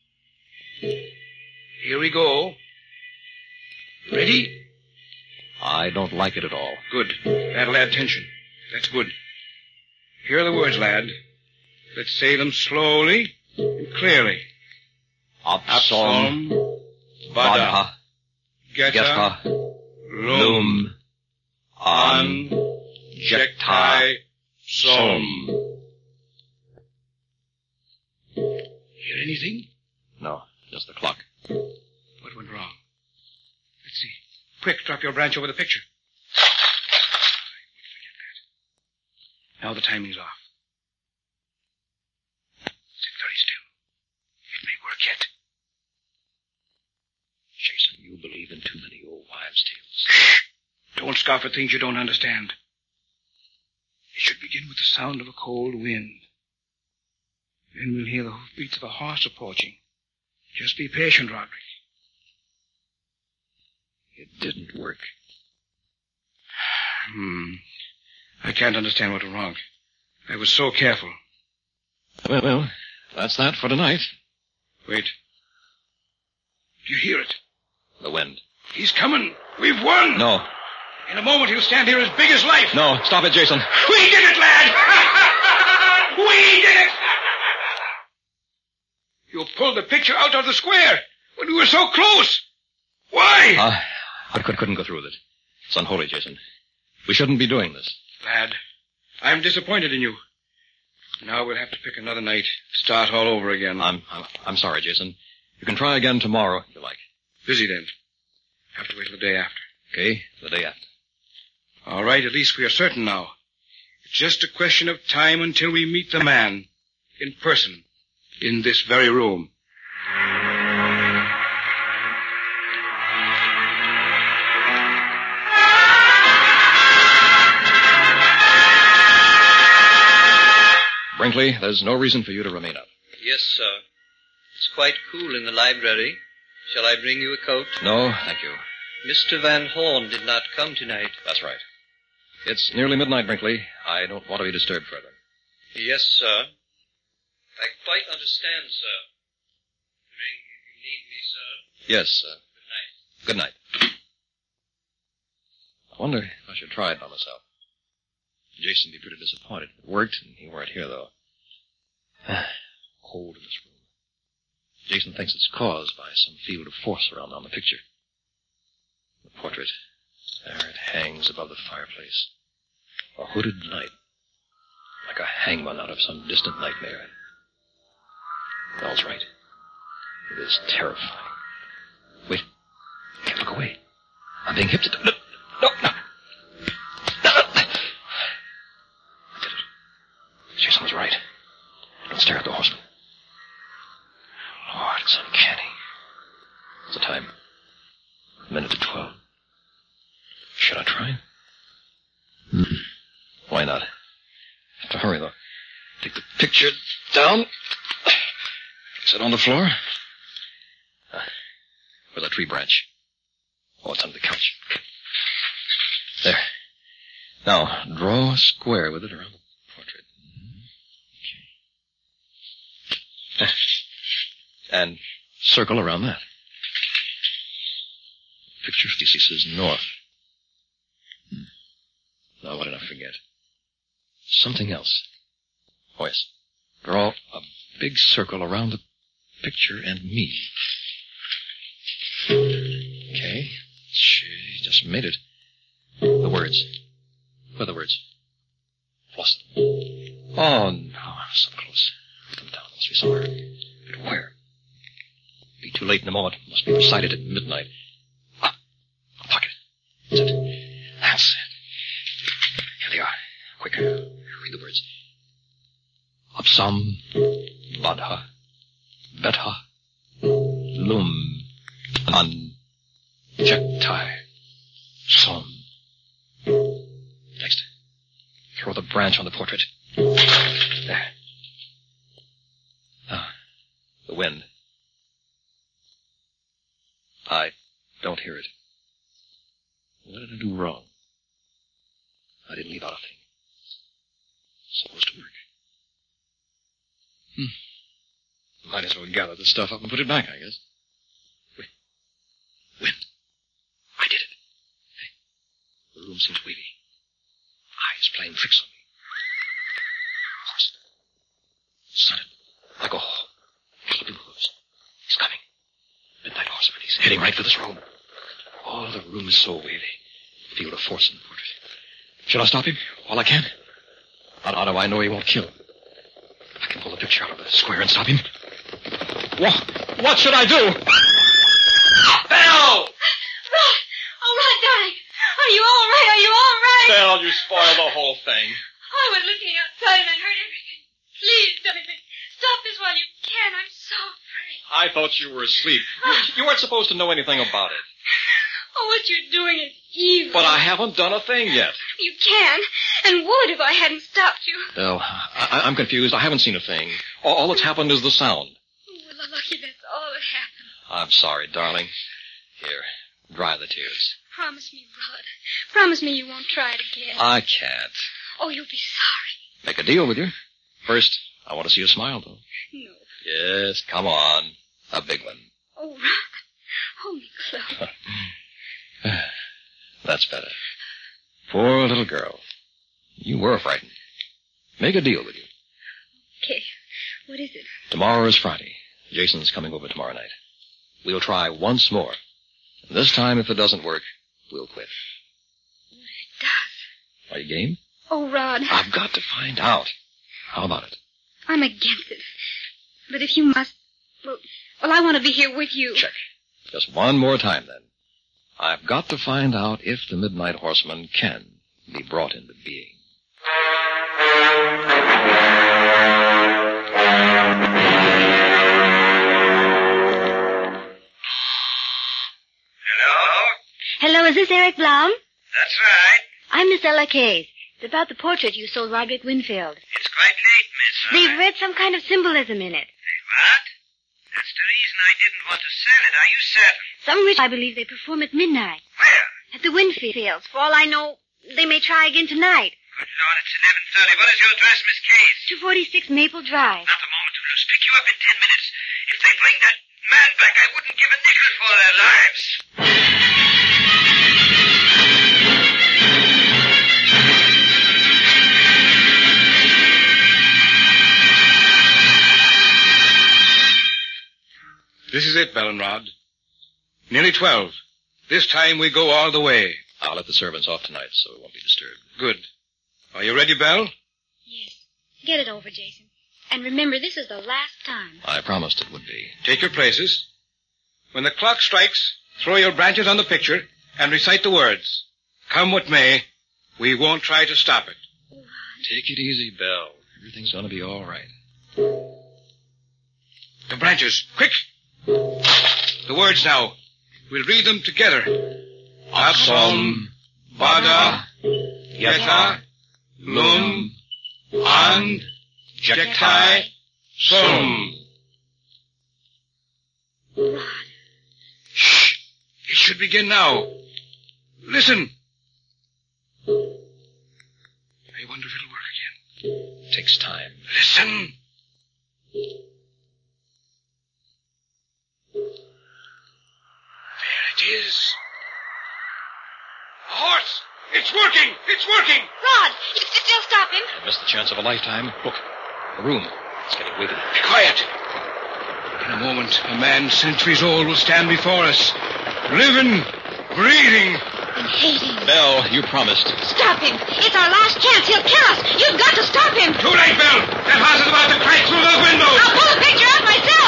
Here we go. Ready? I don't like it at all. Good. That'll add tension. That's good. Here are the words, lad. Let's say them slowly and clearly. Absom, Vada, Geta, Lum, An, Jektai Som. Hear anything? No, just the clock. What went wrong? Let's see. Quick, drop your branch over the picture. I won't forget that. Now the timing's off. Sit very still. It may work yet. Jason, you believe in too many old wives' tales. Shh! Don't scoff at things you don't understand. It should begin with the sound of a cold wind. Then we'll hear the hoofbeats of a horse approaching. Just be patient, Roderick. It didn't work. Hmm. I can't understand what went wrong. I was so careful. Well, well, that's that for tonight. Wait. Do you hear it? The wind. He's coming. We've won. No. In a moment, he'll stand here as big as life. No, stop it, Jason. We did it, lad! We did it! You pulled the picture out of the square when we were so close. Why? Uh, I could, couldn't go through with it. It's unholy, Jason. We shouldn't be doing this. Lad, I'm disappointed in you. Now we'll have to pick another night. Start all over again. I'm, I'm, I'm sorry, Jason. You can try again tomorrow, if you like. Busy then. Have to wait till the day after. Okay, the day after. All right, at least we are certain now. It's just a question of time until we meet the man. In person. In this very room. Brinkley, there's no reason for you to remain up. Yes, sir. It's quite cool in the library. Shall I bring you a coat? No, thank you. Mister Van Horn did not come tonight. That's right. It's nearly midnight, Brinkley. I don't want to be disturbed further. Yes, sir. I quite understand, sir. Ring if you need me, sir. Yes, sir. Good night. Good night. I wonder if I should try it by myself. Jason'd be pretty disappointed. It worked, and he weren't here, though. Cold in this room. Jason thinks it's caused by some field of force around on the picture. The portrait. There it hangs above the fireplace. A hooded knight. Like a hangman out of some distant nightmare. Bell's right. It is terrifying. Wait. I can't look away. I'm being hypnotized. No, no, no. Jason was right. Don't stare at the horseman. Lord, it's uncanny. What's the time? A minute to twelve. Should I try? Hmm. Why not? Have to hurry, though. Take the picture down. Place it on the floor. Uh, where's that tree branch? Oh, it's under the couch. There. Now, draw a square with it around the portrait. Okay. And circle around that. Picture faces north. Hmm. Now, what did I forget? Something else. Oh, yes. Draw a big circle around the picture and me. Okay. She just made it. The words. What are the words? Lost them. Oh, no. So close. Put them down. Must be somewhere. But where? Be too late in the moment. Must be recited at midnight. Ah, a pocket. That's it. That's it. Here they are. Quick. Read the words. Apsam Badha Betha Lum An Jektai Som. Next. Throw the branch on the portrait. There. Ah, the wind. I don't hear it. What did I do wrong? I didn't leave out a thing. It's supposed to work. Hmm. Might as well gather the stuff up and put it back, I guess. Wait. Wind. I did it. Hey. The room seems wavy. Eyes playing tricks on me. Horse. Sudden. Like a hole. Keeping hooves. He's coming. Midnight horseman. He's heading right for this room. Oh, the room is so wavy. Field of force in the portrait. Should I stop him while I can? How, how do I know he won't kill? I can pull the picture out of the square and stop him. What? What should I do? Belle! Rod! Oh, Rod, darling. Are you all right? Are you all right? Belle, you spoiled the whole thing. I was looking outside and I heard everything. Please, darling, stop this while you can. I'm so afraid. I thought you were asleep. You, you weren't supposed to know anything about it. Oh, what you're doing is evil. But I haven't done a thing yet. You can, and would if I hadn't stopped you. Belle, I, I'm confused. I haven't seen a thing. All, all that's happened is the sound. Well, lucky that's all that happened. I'm sorry, darling. Here, dry the tears. Promise me, Rod. Promise me you won't try it again. I can't. Oh, you'll be sorry. Make a deal with you. First, I want to see you smile, though. No. Yes, come on. A big one. Oh, Rod. Hold me close. That's better. Poor little girl. You were frightened. Make a deal with you. Okay. What is it? Tomorrow is Friday. Jason's coming over tomorrow night. We'll try once more. And this time, if it doesn't work, we'll quit. What if it does? Are you game? Oh, Rod. I've got to find out. How about it? I'm against it. But if you must... Well, well, I want to be here with you. Check. Just one more time, then. I've got to find out if the Midnight Horseman can be brought into being. Hello? Hello, is this Eric Blum? That's right. I'm Miss Ella Case. It's about the portrait you sold Roderick Winfield. It's quite late, miss. They've read some kind of symbolism in it. What? That's the reason I didn't want to sell it. Are you certain? Some rich, I believe they perform at midnight. Where? At the Winfields. For all I know, they may try again tonight. Good Lord, it's eleven thirty. What is your address, Miss Case? two forty-six Maple Drive. Not a moment to lose. Pick you up in ten minutes. If they bring that man back, I wouldn't give a nickel for their lives. This is it, Bell and Rod. Nearly twelve. This time we go all the way. I'll let the servants off tonight so it won't be disturbed. Good. Are you ready, Belle? Yes. Get it over, Jason. And remember, this is the last time. I promised it would be. Take your places. When the clock strikes, throw your branches on the picture and recite the words. Come what may, we won't try to stop it. Take it easy, Belle. Everything's going to be all right. The branches, quick! The words now. We'll read them together. Asom, Bada, Yeta, Lum, and Jektai, Sum. Shh! It should begin now. Listen. I wonder if it'll work again. It takes time. Listen. There it is. A horse! It's working! It's working! Rod, you can still stop him. I missed the chance of a lifetime. Look, the room. It's getting weighted. Be quiet. In a moment, a man centuries old will stand before us. Living, breathing. And hating. Belle, you promised. Stop him. It's our last chance. He'll kill us. You've got to stop him. Too late, Belle. That horse is about to crack through those windows. I'll pull the picture out myself.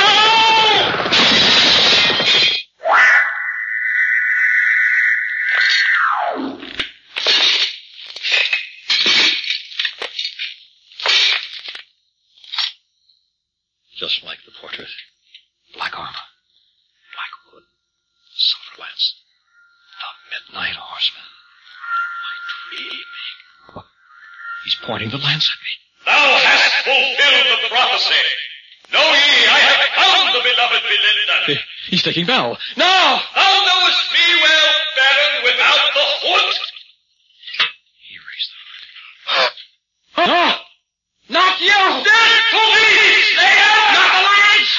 Just like the portrait. Black armor. Black hood. Silver lance. The Midnight Horseman. My dreaming. Oh, he's pointing the lance at me. Thou hast fulfilled the prophecy. Know ye, I have found the beloved Belinda. He, he's taking Belle. No! Thou knowest me well, Baron, without the hood. He raised the hood. No! Not you! Stand police! They have not the lance!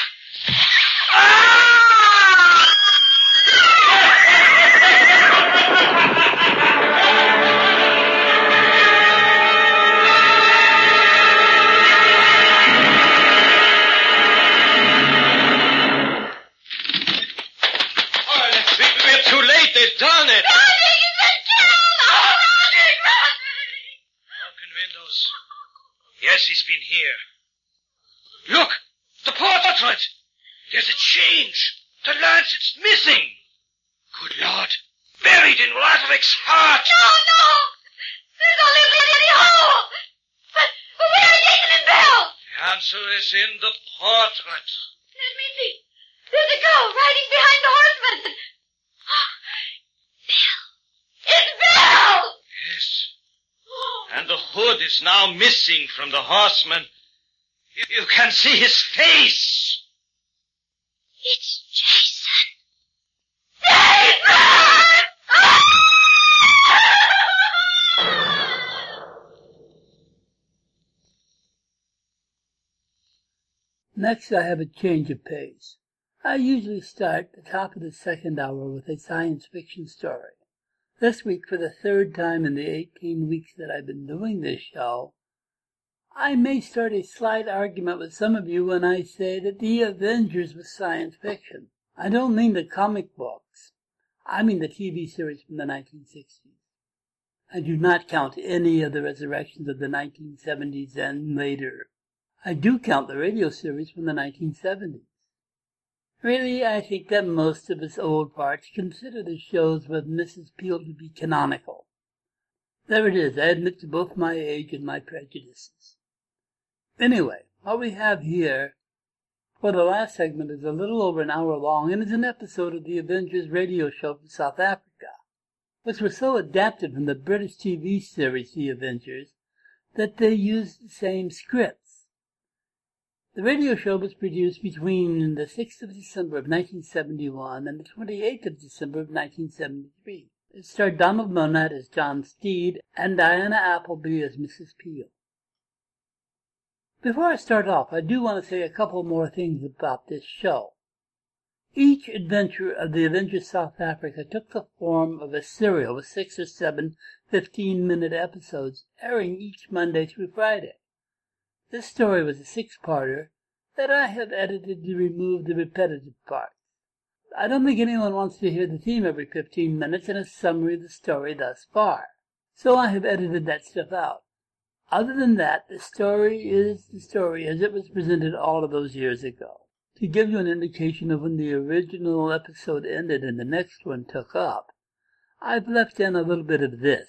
There's a change. The lance, it's missing. Good Lord. Buried in Roderick's heart. No, no. There's only a little hole. But, but where are Jason and Belle? The answer is in the portrait. Let me see. There's a girl riding behind the horseman. Oh, Belle. It's Belle! Yes. And the hood is now missing from the horseman. You, you can see his face. It's Jason. Jason! Next, I have a change of pace. I usually start the top of the second hour with a science fiction story. This week, for the third time in the eighteen weeks that I've been doing this show, I may start a slight argument with some of you when I say that The Avengers was science fiction. I don't mean the comic books. I mean the T V series from the nineteen sixties. I do not count any of the resurrections of the nineteen seventies and later. I do count the radio series from the nineteen seventies. Really, I think that most of us old parts consider the shows with Missus Peel to be canonical. There it is. I admit to both my age and my prejudices. Anyway, what we have here for the last segment is a little over an hour long and is an episode of the Avengers radio show from South Africa, which was so adapted from the British T V series The Avengers that they used the same scripts. The radio show was produced between the sixth of December of nineteen seventy-one and the twenty-eighth of December of nineteen seventy-three. It starred Donald Monette as John Steed and Diana Appleby as Missus Peel. Before I start off, I do want to say a couple more things about this show. Each adventure of the Avengers South Africa took the form of a serial with six or seven fifteen-minute episodes airing each Monday through Friday. This story was a six-parter that I have edited to remove the repetitive parts. I don't think anyone wants to hear the theme every fifteen minutes and a summary of the story thus far, so I have edited that stuff out. Other than that, the story is the story as it was presented all of those years ago. To give you an indication of when the original episode ended and the next one took up, I've left in a little bit of this.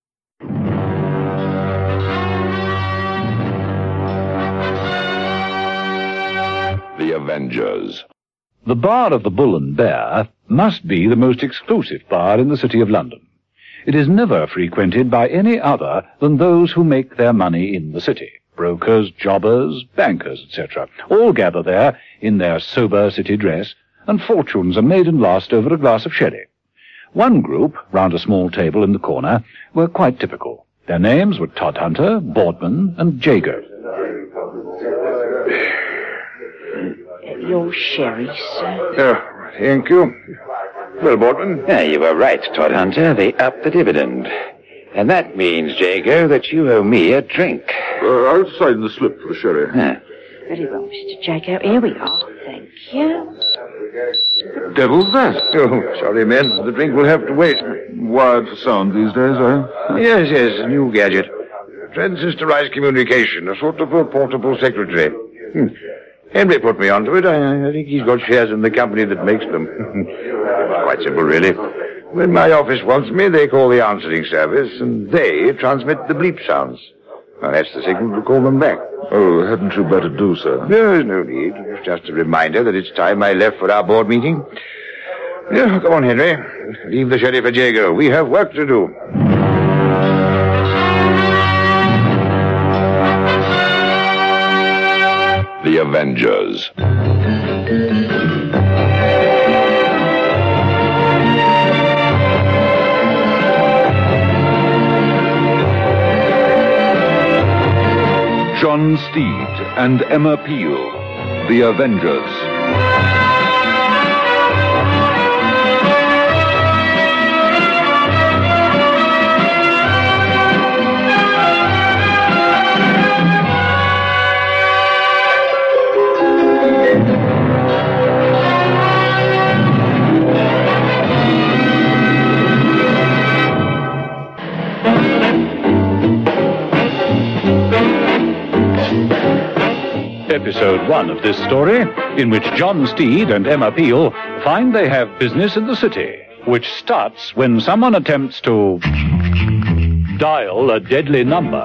The Avengers. The Bar of the Bull and Bear must be the most exclusive bar in the City of London. It is never frequented by any other than those who make their money in the city. Brokers, jobbers, bankers, et cetera all gather there in their sober city dress, and fortunes are made and lost over a glass of sherry. One group, round a small table in the corner, were quite typical. Their names were Todhunter, Boardman, and Jago. Your sherry, sir. Oh, thank you. Well, Boardman? Yeah, you were right, Todhunter. They upped the dividend. And that means, Jago, that you owe me a drink. Uh, I'll sign the slip for the sherry. Huh. Very well, Mister Jago. Here we are. Thank you. Devil's that? Oh, sorry, men. The drink will have to wait. Wired for sound these days, eh? Yes, yes, a new gadget. Transistorized communication, a sort of a portable secretary. Hmm. Henry put me onto it. I, I think he's got shares in the company that makes them. Quite simple, really. When my office wants me, they call the answering service, and they transmit the bleep sounds. Well, that's the signal to call them back. Oh, hadn't you better do so? There's no need. It's just a reminder that it's time I left for our board meeting. Yeah, come on, Henry. Leave the sherry for Jago. We have work to do. The Avengers. John Steed and Emma Peel, The Avengers. episode one of this story, in which John Steed and Emma Peel find they have business in the city, which starts when someone attempts to dial a deadly number.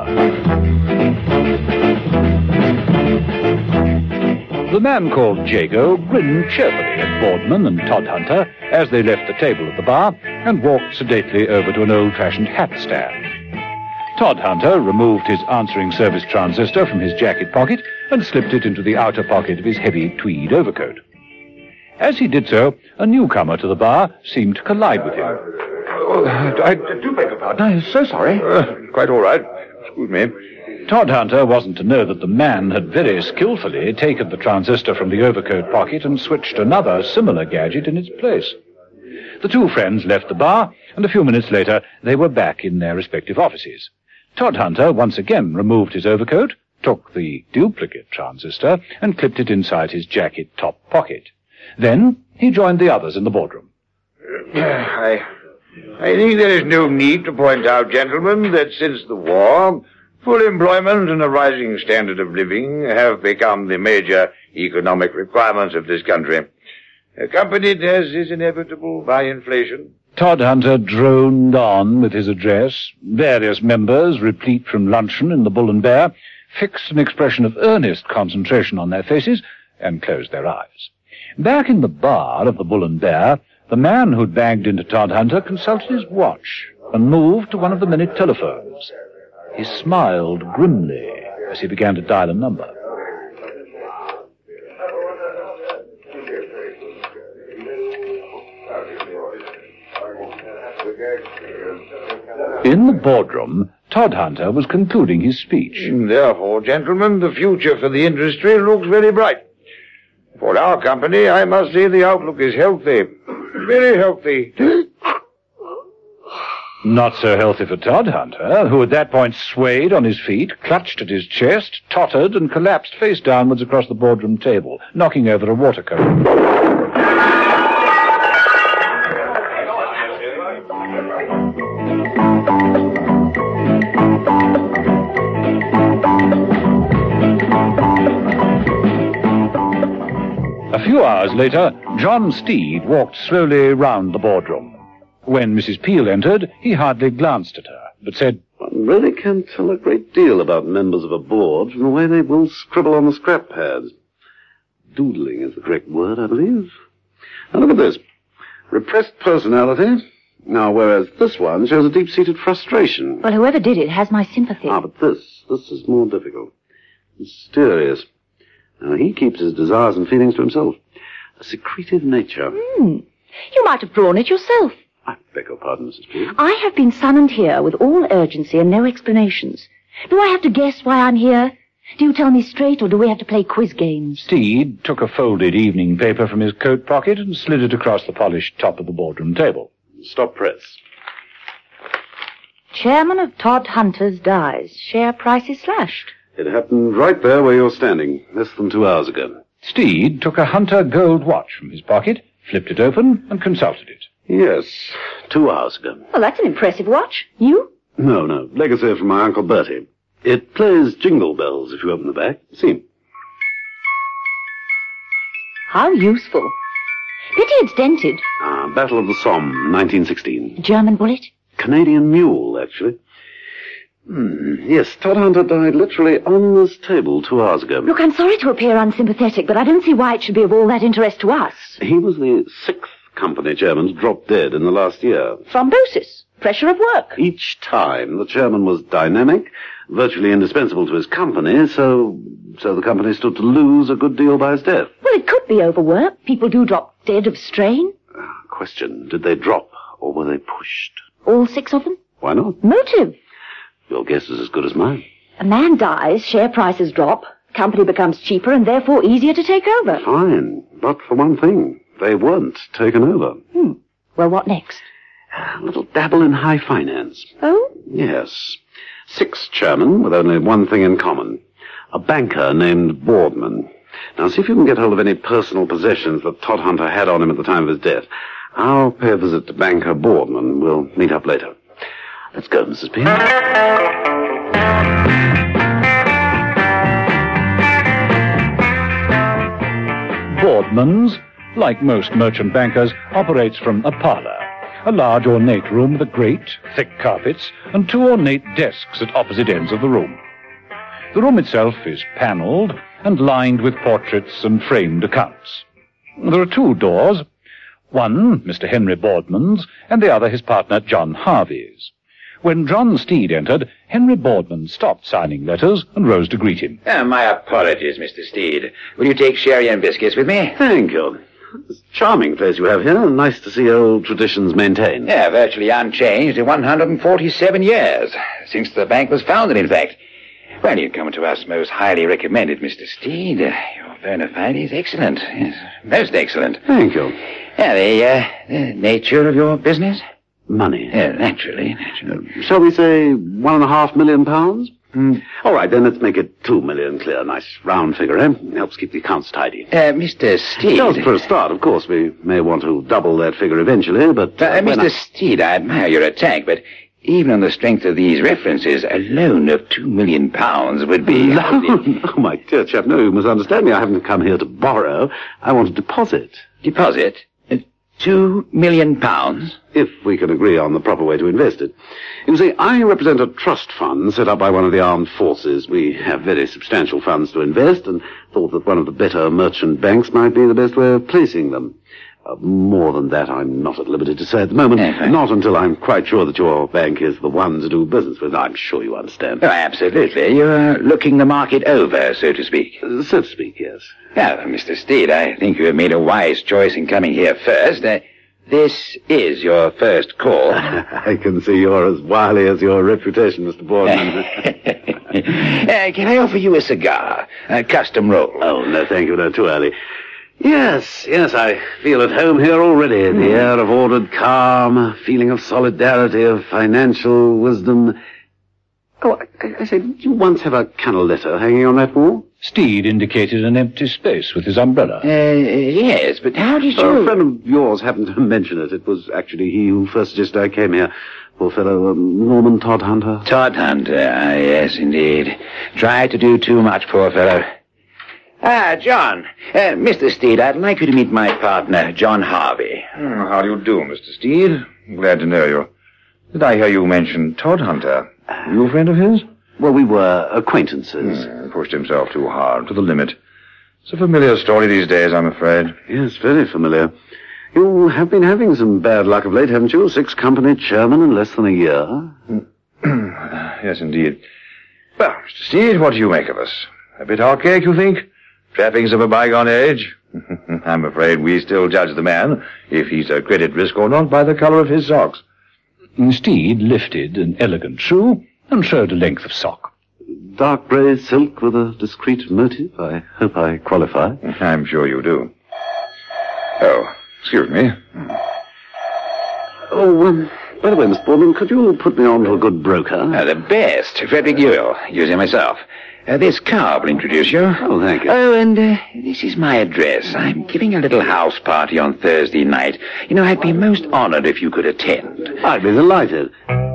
The man called Jago grinned cheerfully at Boardman and Todhunter as they left the table at the bar and walked sedately over to an old-fashioned hat stand. Todhunter removed his answering service transistor from his jacket pocket and slipped it into the outer pocket of his heavy tweed overcoat. As he did so, a newcomer to the bar seemed to collide with him. Oh, I do beg your pardon. I'm so sorry. Uh, quite all right. Excuse me. Todhunter wasn't to know that the man had very skillfully taken the transistor from the overcoat pocket and switched another similar gadget in its place. The two friends left the bar, and a few minutes later they were back in their respective offices. Todhunter once again removed his overcoat, took the duplicate transistor, and clipped it inside his jacket top pocket. Then he joined the others in the boardroom. I, I think there is no need to point out, gentlemen, that since the war, full employment and a rising standard of living have become the major economic requirements of this country, accompanied as is inevitable by inflation. Todhunter droned on with his address. Various members, replete from luncheon in the Bull and Bear, fixed an expression of earnest concentration on their faces and closed their eyes. Back in the bar of the Bull and Bear, the man who'd bagged into Todhunter consulted his watch and moved to one of the many telephones. He smiled grimly as he began to dial a number. In the boardroom, Todhunter was concluding his speech. Therefore, gentlemen, the future for the industry looks very bright. For our company, I must say the outlook is healthy. Very healthy. Not so healthy for Todhunter, who at that point swayed on his feet, clutched at his chest, tottered, and collapsed face downwards across the boardroom table, knocking over a water cone. A few hours later, John Steed walked slowly round the boardroom. When Missus Peel entered, he hardly glanced at her, but said, "One really can tell a great deal about members of a board from the way they will scribble on the scrap pads. Doodling is the correct word, I believe. Now look at this. Repressed personality. Now, whereas this one shows a deep-seated frustration. Well, whoever did it has my sympathy. Ah, but this, this is more difficult. Mysterious. Now, he keeps his desires and feelings to himself. A secretive nature. Hmm. You might have drawn it yourself. I beg your pardon, Missus Peel. I have been summoned here with all urgency and no explanations. Do I have to guess why I'm here? Do you tell me straight, or do we have to play quiz games? Steed took a folded evening paper from his coat pocket and slid it across the polished top of the boardroom table. Stop press. Chairman of Todhunters dies. Share prices slashed. It happened right there where you're standing, less than two hours ago. Steed took a Hunter gold watch from his pocket, flipped it open, and consulted it. Yes, two hours ago. Well, that's an impressive watch. You? No, no, legacy from my Uncle Bertie. It plays jingle bells if you open the back. See? How useful. Pity it's dented. Ah, Battle of the Somme, nineteen sixteen. German bullet? Canadian mule, actually. Hmm, yes, Todhunter died literally on this table two hours ago. Look, I'm sorry to appear unsympathetic, but I don't see why it should be of all that interest to us. He was the sixth company chairman to drop dead in the last year. Thrombosis. Pressure of work. Each time, the chairman was dynamic, virtually indispensable to his company, so so the company stood to lose a good deal by his death. Well, it could be overwork. People do drop dead of strain. Uh, question, did they drop, or were they pushed? All six of them? Why not? Motive. Your guess is as good as mine. A man dies, share prices drop, company becomes cheaper and therefore easier to take over. Fine, but for one thing, they weren't taken over. Hmm. Well, what next? A little dabble in high finance. Oh? Yes. Six chairmen with only one thing in common. A banker named Boardman. Now, see if you can get hold of any personal possessions that Todhunter had on him at the time of his death. I'll pay a visit to banker Boardman. We'll meet up later. Let's go, Missus Peel. Boardman's, like most merchant bankers, operates from a parlour, a large ornate room with a grate, thick carpets, and two ornate desks at opposite ends of the room. The room itself is panelled and lined with portraits and framed accounts. There are two doors, one Mister Henry Boardman's, and the other his partner John Harvey's. When John Steed entered, Henry Boardman stopped signing letters and rose to greet him. Uh, my apologies, Mister Steed. Will you take sherry and biscuits with me? Thank you. It's a charming place you have here. Nice to see old traditions maintained. Yeah, virtually unchanged in one hundred forty-seven years. Since the bank was founded, in fact. Well, you've come to us most highly recommended, Mister Steed. Uh, your bona fide is excellent. Yes, most excellent. Thank you. Yeah, the, uh, the nature of your business? Money. Yeah, naturally, naturally. Uh, shall we say one and a half million pounds? Mm. All right, then let's make it two million clear. Nice round figure, eh? Helps keep the accounts tidy. Uh, Mister Steed... Just for a start, of course. We may want to double that figure eventually, but... Uh, uh, Mister I... Steed, I admire your attack, but even on the strength of these references, a loan of two million pounds would be... Loan? Oh, my dear chap, no, you misunderstand me. I haven't come here to borrow. I want a deposit. Deposit? Uh, two million pounds? If we can agree on the proper way to invest it. You see, I represent a trust fund set up by one of the armed forces. We have very substantial funds to invest, and thought that one of the better merchant banks might be the best way of placing them. Uh, more than that, I'm not at liberty to say at the moment. Uh-huh. Not until I'm quite sure that your bank is the one to do business with. I'm sure you understand. Oh, absolutely. You're looking the market over, so to speak. Uh, so to speak, yes. Well, Mister Steed, I think you have made a wise choice in coming here first. Uh, this is your first call. I can see you're as wily as your reputation, Mister Boardman. uh, can I offer you a cigar? A custom roll? Oh, no, thank you. No, too early. Yes, yes, I feel at home here already. Mm. The air of ordered calm, a feeling of solidarity, of financial wisdom. Oh, I, I say, did you once have a canaletto hanging on that wall? Steed indicated an empty space with his umbrella. Uh, yes, but how did you... Uh, a friend of yours happened to mention it. It was actually he who first suggested I came here. Poor fellow, um, Norman Todhunter. Todhunter, ah, yes, indeed. Tried to do too much, poor fellow. Ah, John. Uh, Mister Steed, I'd like you to meet my partner, John Harvey. Oh, how do you do, Mister Steed? Glad to know you. Did I hear you mention Todhunter? Are you a friend of his? Well, we were acquaintances. Hmm, pushed himself too hard, to the limit. It's a familiar story these days, I'm afraid. Yes, very familiar. You have been having some bad luck of late, haven't you? Six company chairman in less than a year. Yes, indeed. Well, Mister Steed, what do you make of us? A bit archaic, you think? Trappings of a bygone age? I'm afraid we still judge the man, if he's a credit risk or not, by the colour of his socks. Steed lifted an elegant shoe and showed a length of sock. Dark grey silk with a discreet motive. I hope I qualify. I'm sure you do. Oh, excuse me. Oh, um, by the way, Mister Boardman, could you put me on to a good broker? Uh, the best. Frederick Ewell. Use him myself. Uh, this car will introduce you. Oh, thank you. Oh, and uh, this is my address. I'm giving a little house party on Thursday night. You know, I'd be most honored if you could attend. I'd be delighted.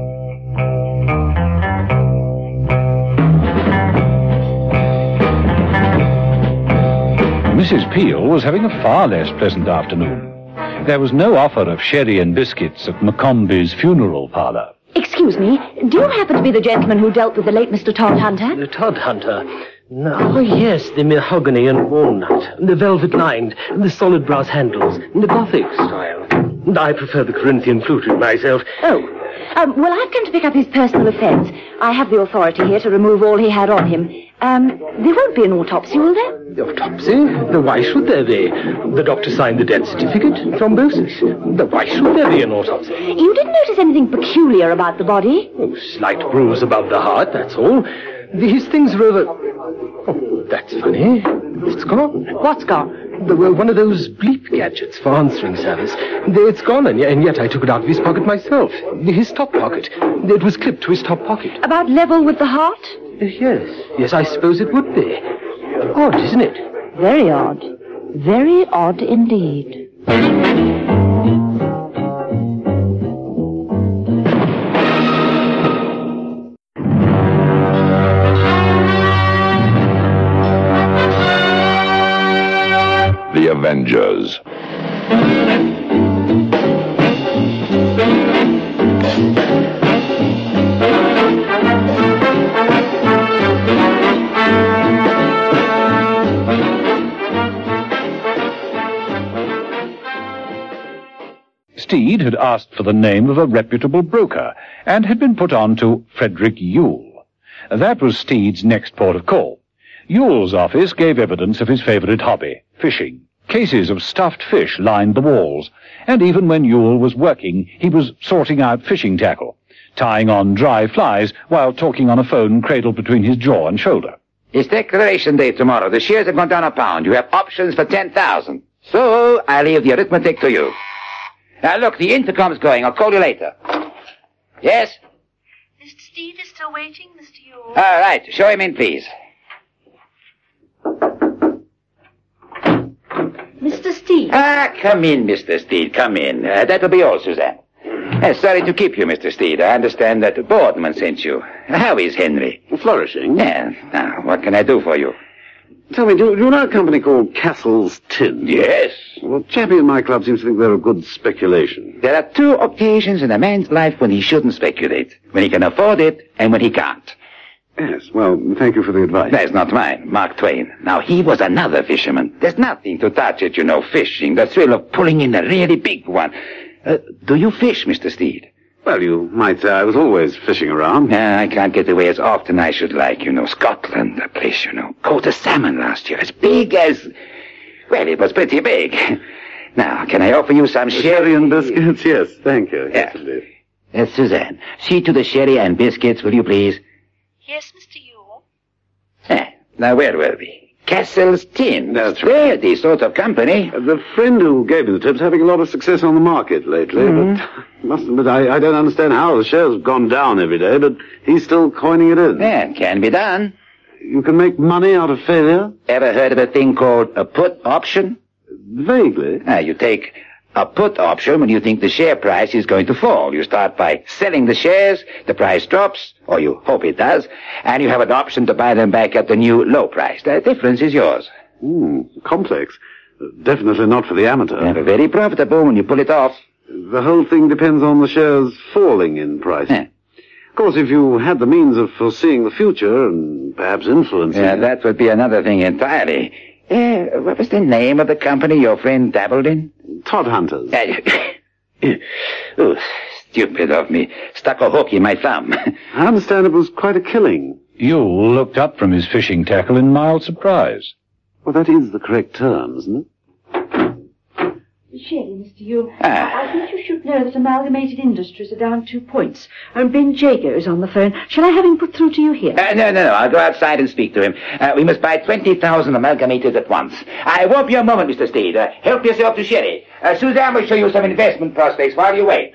Missus Peel was having a far less pleasant afternoon. There was no offer of sherry and biscuits at Maccombie's funeral parlour. Excuse me, do you happen to be the gentleman who dealt with the late Mister Todhunter? The Todhunter? No. Oh, yes, the mahogany and walnut, the velvet lined, the solid brass handles, the Gothic style. I prefer the Corinthian fluted myself. Oh, um, well, I've come to pick up his personal effects. I have the authority here to remove all he had on him. Um, there won't be an autopsy, will there? The autopsy? The why should there be? The doctor signed the death certificate. Thrombosis. The why should there be an autopsy? You didn't notice anything peculiar about the body? Oh, slight bruise above the heart, that's all. These things are over... Oh, that's funny. It's gone. What's gone? The, well, one of those bleep gadgets for answering service. It's gone, and yet, and yet I took it out of his pocket myself. His top pocket. It was clipped to his top pocket. About level with the heart? Uh, yes. Yes, I suppose it would be. Odd, isn't it? Very odd. Very odd indeed. The Avengers. Steed had asked for the name of a reputable broker and had been put on to Frederick Yule. That was Steed's next port of call. Yule's office gave evidence of his favorite hobby, fishing. Cases of stuffed fish lined the walls, and even when Yule was working, he was sorting out fishing tackle, tying on dry flies while talking on a phone cradled between his jaw and shoulder. It's declaration day tomorrow. The shares have gone down a pound. You have options for ten thousand. So, I leave the arithmetic to you. Now, look, the intercom's going. I'll call you later. Yes? Mister Steed is still waiting, Mister Yule. All right. Show him in, please. Mister Steed. Ah, come in, Mister Steed. Come in. Uh, that'll be all, Suzanne. Uh, sorry to keep you, Mister Steed. I understand that Boardman sent you. How is Henry? Flourishing. Yeah. Now, what can I do for you? Tell me, do, do you know a company called Castle's Tin? Yes. Well, Chappie in my club seems to think they're a good speculation. There are two occasions in a man's life when he shouldn't speculate. When he can afford it and when he can't. Yes, well, thank you for the advice. That's not mine. Mark Twain. Now, he was another fisherman. There's nothing to touch it, you know, fishing. The thrill of pulling in a really big one. Uh, do you fish, Mister Steed? Well, you might say I was always fishing around. Uh, I can't get away as often as I should like, you know. Scotland, the place, you know. Caught a salmon last year, as big as... Well, it was pretty big. Now, can I offer you some sherry and biscuits? Yes, thank you. Yes, indeed. Uh, Suzanne, see to the sherry and biscuits, will you please? Yes, Mister Yule. Eh, now where were we? Castle's Tin. That's right. They're the sort of company. Uh, the friend who gave me the tip's having a lot of success on the market lately, Mm-hmm. but must admit I, I don't understand how the shares have gone down every day, but he's still coining it in. Yeah, can be done. You can make money out of failure? Ever heard of a thing called a put option? Vaguely. Ah, you take a put option when you think the share price is going to fall. You start by selling the shares, the price drops, or you hope it does, and you have an option to buy them back at the new low price. The difference is yours. Hmm, complex. Definitely not for the amateur. Yeah, but very profitable when you pull it off. The whole thing depends on the shares falling in price. Yeah. Of course, if you had the means of foreseeing the future and perhaps influencing Yeah, it... that would be another thing entirely. Uh, what was the name of the company your friend dabbled in? Todd Hunters. Oh, stupid of me. Stuck a hook in my thumb. I understand it was quite a killing. Yule looked up from his fishing tackle in mild surprise. Well, that is the correct term, isn't it? Sherry, Mister Yule. Ah. I think you should know that Amalgamated Industries are down two points. And Ben Jago is on the phone. Shall I have him put through to you here? Uh, no, no, no. I'll go outside and speak to him. Uh, we must buy twenty thousand amalgamators at once. I won't be a moment, Mister Steed. Uh, help yourself to sherry. Uh, Suzanne will show you some investment prospects while you wait.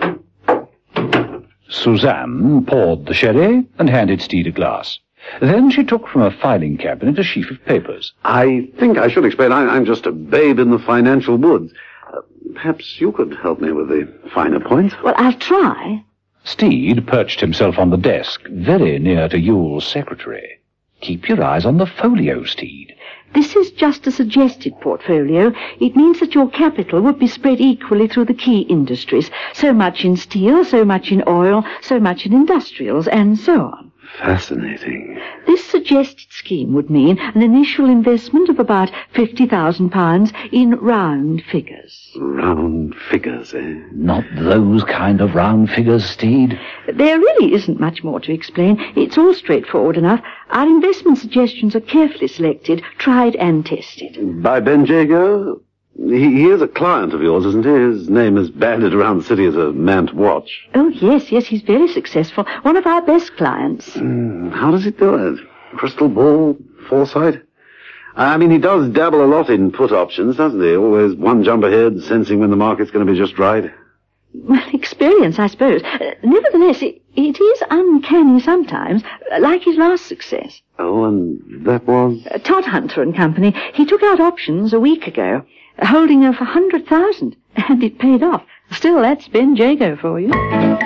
Suzanne poured the sherry and handed Steed a glass. Then she took from a filing cabinet a sheaf of papers. I think I should explain. I, I'm just a babe in the financial woods. Uh, perhaps you could help me with the finer points. Well, I'll try. Steed perched himself on the desk, very near to Yule's secretary. Keep your eyes on the folio, Steed. This is just a suggested portfolio. It means that your capital would be spread equally through the key industries. So much in steel, so much in oil, so much in industrials, and so on. Fascinating. This suggested scheme would mean an initial investment of about fifty thousand pounds in round figures. Round figures, eh? Not those kind of round figures, Steed. There really isn't much more to explain. It's all straightforward enough. Our investment suggestions are carefully selected, tried and tested. By Ben Jago? He, he is a client of yours, isn't he? His name is banded around the city as a man to watch. Oh, yes, yes, he's very successful. One of our best clients. Mm, how does he do it? Crystal ball? Foresight? I mean, he does dabble a lot in put options, doesn't he? Always one jump ahead, sensing when the market's going to be just right. Well, experience, I suppose. Uh, nevertheless, it, it is uncanny sometimes, uh, like his last success. Oh, and that was? Uh, Todd Hunter and Company. He took out options a week ago, holding of a hundred thousand, and it paid off. Still, that's Ben Jago for you.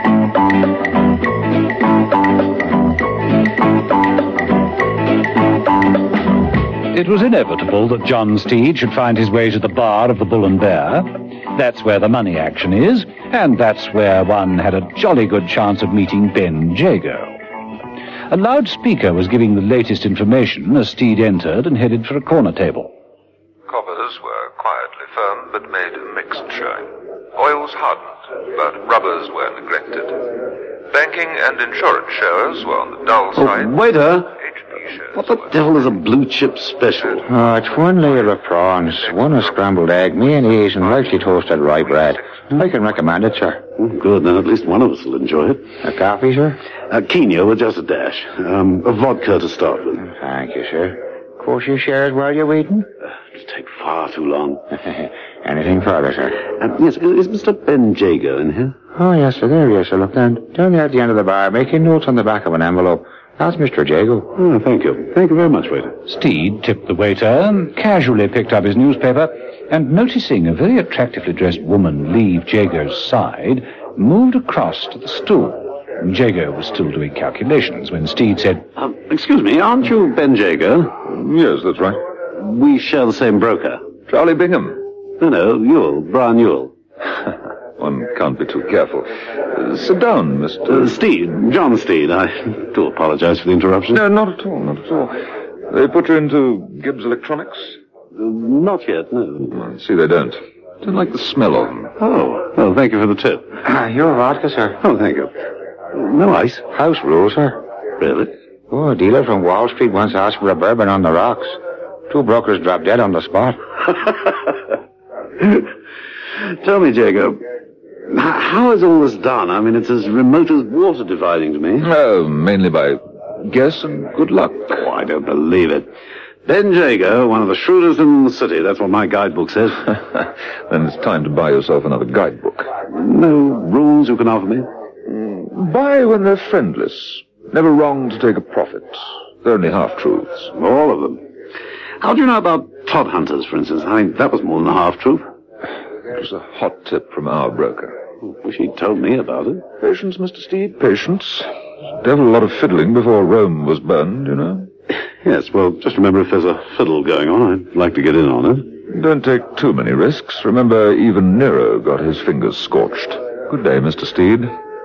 It was inevitable that John Steed should find his way to the bar of the Bull and Bear. That's where the money action is, and that's where one had a jolly good chance of meeting Ben Jago. A loudspeaker was giving the latest information as Steed entered and headed for a corner table. Coppers were quietly firm, but made a mixed showing. Oils hardened, but rubbers were neglected. Banking and insurance shares were on the dull side. Oh, waiter! What the devil is a blue chip special? Oh, it's one layer of prawns, one a scrambled egg, mayonnaise, and lightly toasted rye bread. I can recommend it, sir. Oh, good, then at least one of us will enjoy it. A coffee, sir? A quinoa with just a dash. Um, a vodka to start with. Thank you, sir. Of course, your shares while you're waiting? Uh, it'll take far too long. Anything further, sir? Um, yes, is Mister Ben Jago in here? Oh, yes, sir. There he is, sir. Look down. Down there at the end of the bar, making notes on the back of an envelope. That's Mister Jago. Oh, thank you. Thank you very much, waiter. Steed tipped the waiter, casually picked up his newspaper, and noticing a very attractively dressed woman leave Jago's side, moved across to the stool. Jago was still doing calculations when Steed said, um, excuse me, aren't you Ben Jago? Yes, that's right. We share the same broker. Charlie Bingham. No, no, Ewell, Brian Ewell. One can't be too careful. Uh, sit down, Mister Uh, Steed, John Steed. I do apologize for the interruption. No, not at all, not at all. They put you into Gibbs Electronics? Uh, not yet, no. I see they don't. Don't like the smell of them. Oh, well, thank you for the tip. Ah, you're a vodka, sir. Oh, thank you. No ice. House rule, sir. Really? Oh, a dealer from Wall Street once asked for a bourbon on the rocks. Two brokers dropped dead on the spot. Tell me, Jago, how is all this done? I mean, it's as remote as water dividing to me. Oh, mainly by guess and good luck. Oh, I don't believe it. Ben Jago, one of the shrewdest in the city. That's what my guidebook says. Then it's time to buy yourself another guidebook. No rules you can offer me? Mm, buy when they're friendless. Never wrong to take a profit. They're only half-truths. All of them. How do you know about Todd Hunters, for instance? I mean, that was more than a half-truth. It was a hot tip from our broker. Wish he'd told me about it. Patience, Mister Steed, patience. Devil a lot of fiddling before Rome was burned, you know. Yes, well, just remember if there's a fiddle going on, I'd like to get in on it. Don't take too many risks. Remember, even Nero got his fingers scorched. Good day, Mister Steed.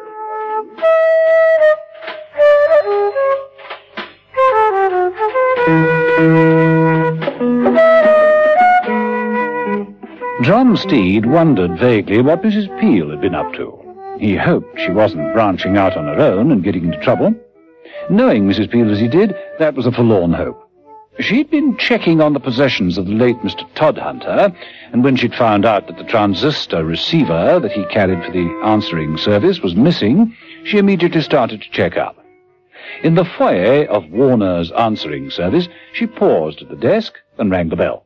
John Steed wondered vaguely what Missus Peel had been up to. He hoped she wasn't branching out on her own and getting into trouble. Knowing Missus Peel as he did, that was a forlorn hope. She'd been checking on the possessions of the late Mister Todhunter, and when she'd found out that the transistor receiver that he carried for the answering service was missing, she immediately started to check up. In the foyer of Warner's answering service, she paused at the desk and rang the bell.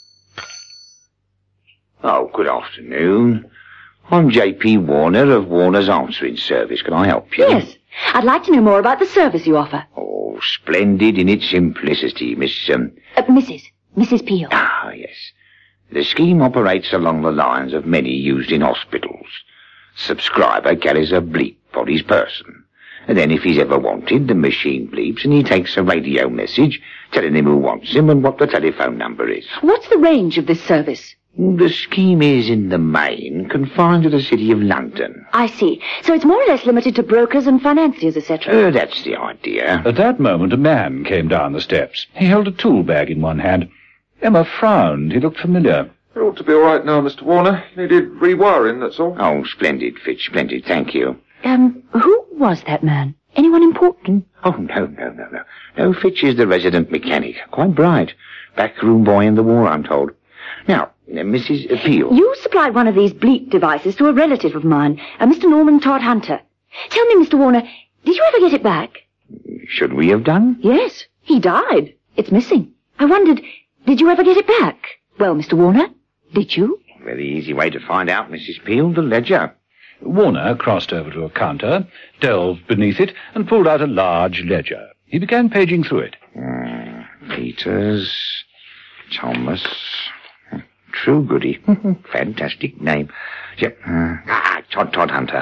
Oh, good afternoon. I'm J P Warner of Warner's Answering Service. Can I help you? Yes. I'd like to know more about the service you offer. Oh, splendid in its simplicity, Miss... Um... Uh, Missus Missus Peel. Ah, yes. The scheme operates along the lines of many used in hospitals. Subscriber carries a bleep on his person. And then if he's ever wanted, the machine bleeps and he takes a radio message telling him who wants him and what the telephone number is. What's the range of this service? The scheme is, in the main, confined to the city of London. I see. So it's more or less limited to brokers and financiers, et cetera. Uh, that's the idea. At that moment, a man came down the steps. He held a tool bag in one hand. Emma frowned. He looked familiar. You ought to be all right now, Mister Warner. Needed rewiring, that's all. Oh, splendid, Fitch, splendid. Thank you. Um, who was that man? Anyone important? Oh, no, no, no, no. No, Fitch is the resident mechanic. Quite bright. Backroom boy in the war, I'm told. Now, uh, Missus Peel. You supplied one of these bleep devices to a relative of mine, a Mister Norman Todd Hunter. Tell me, Mister Warner, did you ever get it back? Should we have done? Yes, he died. It's missing. I wondered, did you ever get it back? Well, Mister Warner, did you? Very easy way to find out, Missus Peel, the ledger. Warner crossed over to a counter, delved beneath it, and pulled out a large ledger. He began paging through it. Uh, Peters, Thomas, True Goody. Fantastic name. Yeah, uh, ah, Todd Todd Hunter.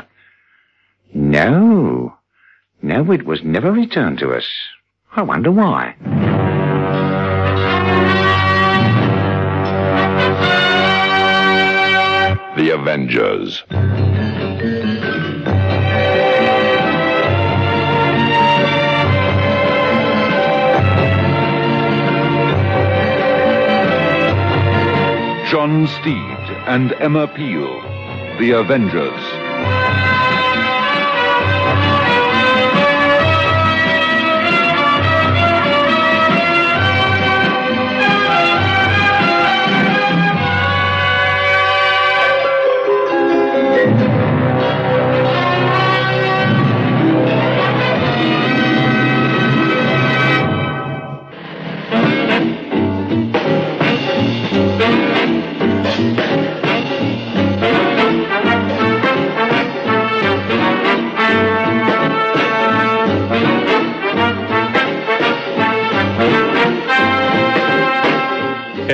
No. No, it was never returned to us. I wonder why. The Avengers. John Steed and Emma Peel, The Avengers.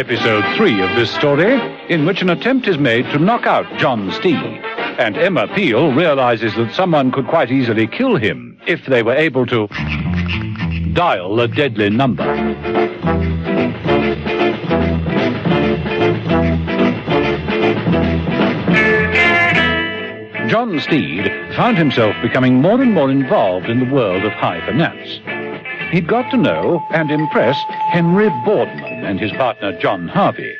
episode three of this story, in which an attempt is made to knock out John Steed, and Emma Peel realizes that someone could quite easily kill him if they were able to dial a deadly number. John Steed found himself becoming more and more involved in the world of high finance. He'd got to know and impress Henry Boardman and his partner John Harvey.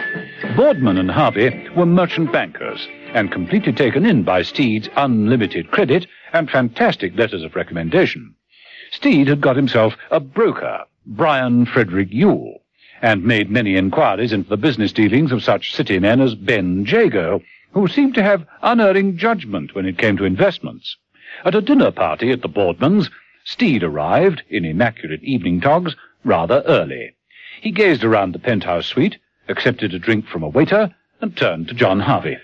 Boardman and Harvey were merchant bankers and completely taken in by Steed's unlimited credit and fantastic letters of recommendation. Steed had got himself a broker, Brian Frederick Yule, and made many inquiries into the business dealings of such city men as Ben Jago, who seemed to have unerring judgment when it came to investments. At a dinner party at the Boardmans, Steed arrived, in immaculate evening togs, rather early. He gazed around the penthouse suite, accepted a drink from a waiter, and turned to John Harvey.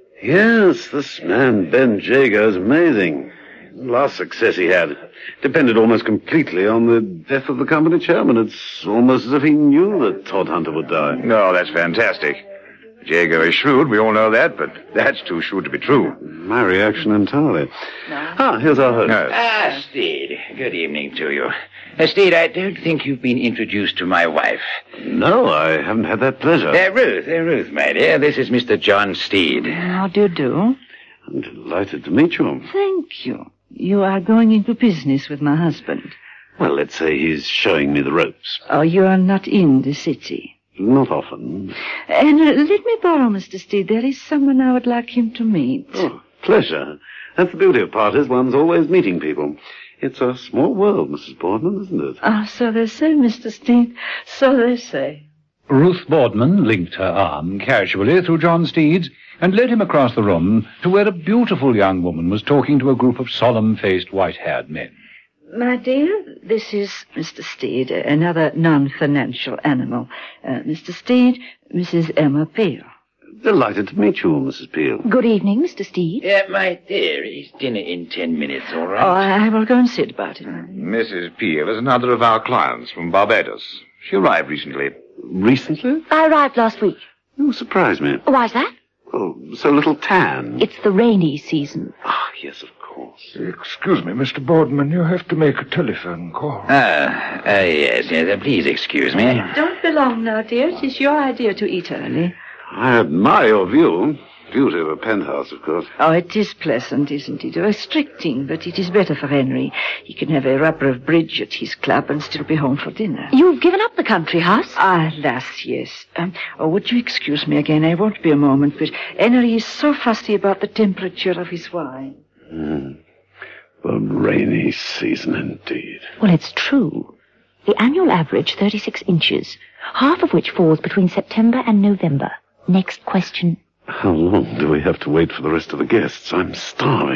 Yes, this man, Ben Jago, is amazing. The last success he had depended almost completely on the death of the company chairman. It's almost as if he knew that Todd Hunter would die. No, that's fantastic. Jago is shrewd, we all know that, but that's too shrewd to be true. My reaction entirely. Ah, here's our host. Yes. Ah, Steed. Good evening to you. Uh, Steed, I don't think you've been introduced to my wife. No, I haven't had that pleasure. Uh, Ruth, uh, Ruth, my dear, this is Mister John Steed. How do you do? I'm delighted to meet you. Thank you. You are going into business with my husband. Well, let's say he's showing me the ropes. Oh, you are not in the city. Not often. And uh, let me borrow Mister Steed. There is someone I would like him to meet. Oh, pleasure. That's the beauty of parties. One's always meeting people. It's a small world, Missus Boardman, isn't it? Ah, oh, so they say, Mister Steed. So they say. Ruth Boardman linked her arm casually through John Steed's and led him across the room to where a beautiful young woman was talking to a group of solemn-faced, white-haired men. My dear, this is Mister Steed, another non-financial animal. Uh, Mister Steed, Missus Emma Peel. Delighted to meet you, Missus Peel. Good evening, Mister Steed. Yeah, my dear, it's dinner in ten minutes, all right? Oh, I will go and see about it. Missus Peel is another of our clients from Barbados. She arrived recently. Recently? I arrived last week. You surprise me. Why's that? Oh, so little tan. It's the rainy season. Ah, yes, of course. Excuse me, Mister Boardman, you have to make a telephone call. Ah, uh, yes, yes, please excuse me. Don't be long now, dear. It is your idea to eat early. I admire your view. Beauty of a penthouse, of course. Oh, it is pleasant, isn't it? Restricting, but it is better for Henry. He can have a rubber of bridge at his club and still be home for dinner. You've given up the country house? Ah, alas, yes. Um, oh, would you excuse me again? I won't be a moment, but Henry is so fussy about the temperature of his wine. Mm. The rainy season, indeed. Well, it's true. The annual average, thirty-six inches, half of which falls between September and November. Next question. How long do we have to wait for the rest of the guests? I'm starving.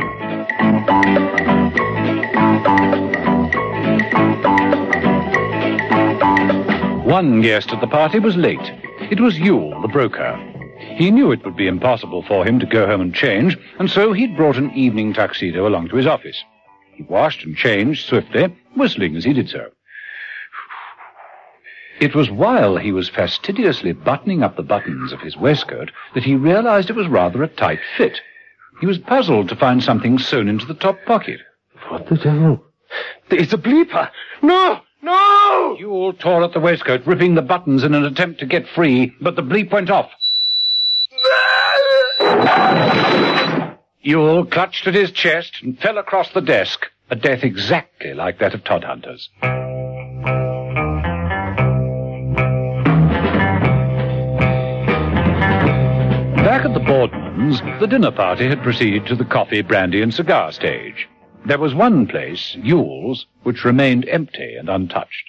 One guest at the party was late. It was Yule, the broker. He knew it would be impossible for him to go home and change, and so he'd brought an evening tuxedo along to his office. He washed and changed swiftly, whistling as he did so. It was while he was fastidiously buttoning up the buttons of his waistcoat that he realized it was rather a tight fit. He was puzzled to find something sewn into the top pocket. What the devil? It's a bleeper! No! No! Yule tore at the waistcoat, ripping the buttons in an attempt to get free, but the bleep went off. Yule clutched at his chest and fell across the desk, a death exactly like that of Todd Hunter's. Back at the Boardmans, the dinner party had proceeded to the coffee, brandy, and cigar stage. There was one place, Yule's, which remained empty and untouched.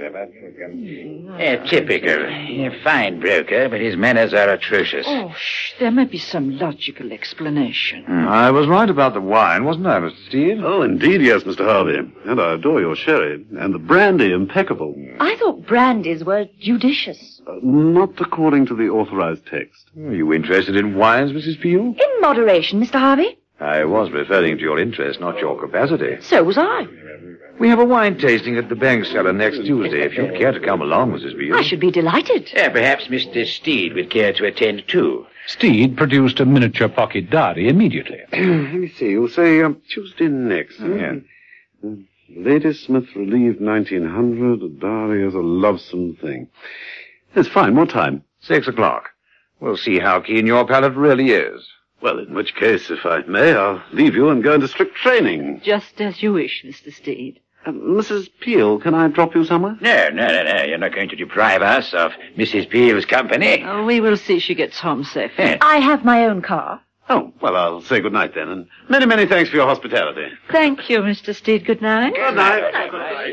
Uh, typical. A fine broker, but his manners are atrocious. Oh, shh. There may be some logical explanation. Hmm. I was right about the wine, wasn't I, Mister Steed? Oh, indeed, yes, Mister Harvey. And I adore your sherry. And the brandy, impeccable. I thought brandies were judicious. Uh, not according to the authorized text. Are you interested in wines, Missus Peel? In moderation, Mister Harvey. I was referring to your interest, not your capacity. So was I. We have a wine tasting at the bank cellar next Tuesday. If you'd care to come along, Missus Beale. I should be delighted. Uh, perhaps Mister Steed would care to attend too. Steed produced a miniature pocket diary immediately. Let me see. You'll say um, Tuesday next. Oh, yeah. Uh, Lady Smith relieved nineteen hundred. A diary is a lovesome thing. That's fine. What time? Six o'clock. We'll see how keen your palate really is. Well, in which case, if I may, I'll leave you and go into strict training. Just as you wish, Mister Steed. Uh, Missus Peel, can I drop you somewhere? No, no, no, no. You're not going to deprive us of Missus Peel's company. Oh, we will see she gets home safe. Eh. I have my own car. Oh, well, I'll say good night then, and many, many thanks for your hospitality. Thank you, Mister Steed. Good night. Good night. Good night. Good night.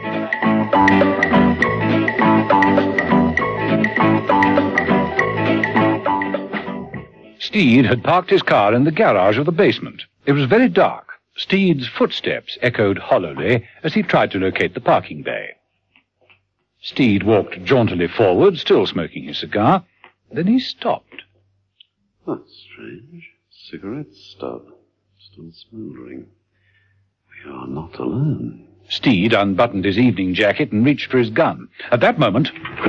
Steed had parked his car in the garage of the basement. It was very dark. Steed's footsteps echoed hollowly as he tried to locate the parking bay. Steed walked jauntily forward, still smoking his cigar. Then he stopped. That's strange. Cigarette stub. Still smouldering. We are not alone. Steed unbuttoned his evening jacket and reached for his gun. At that moment...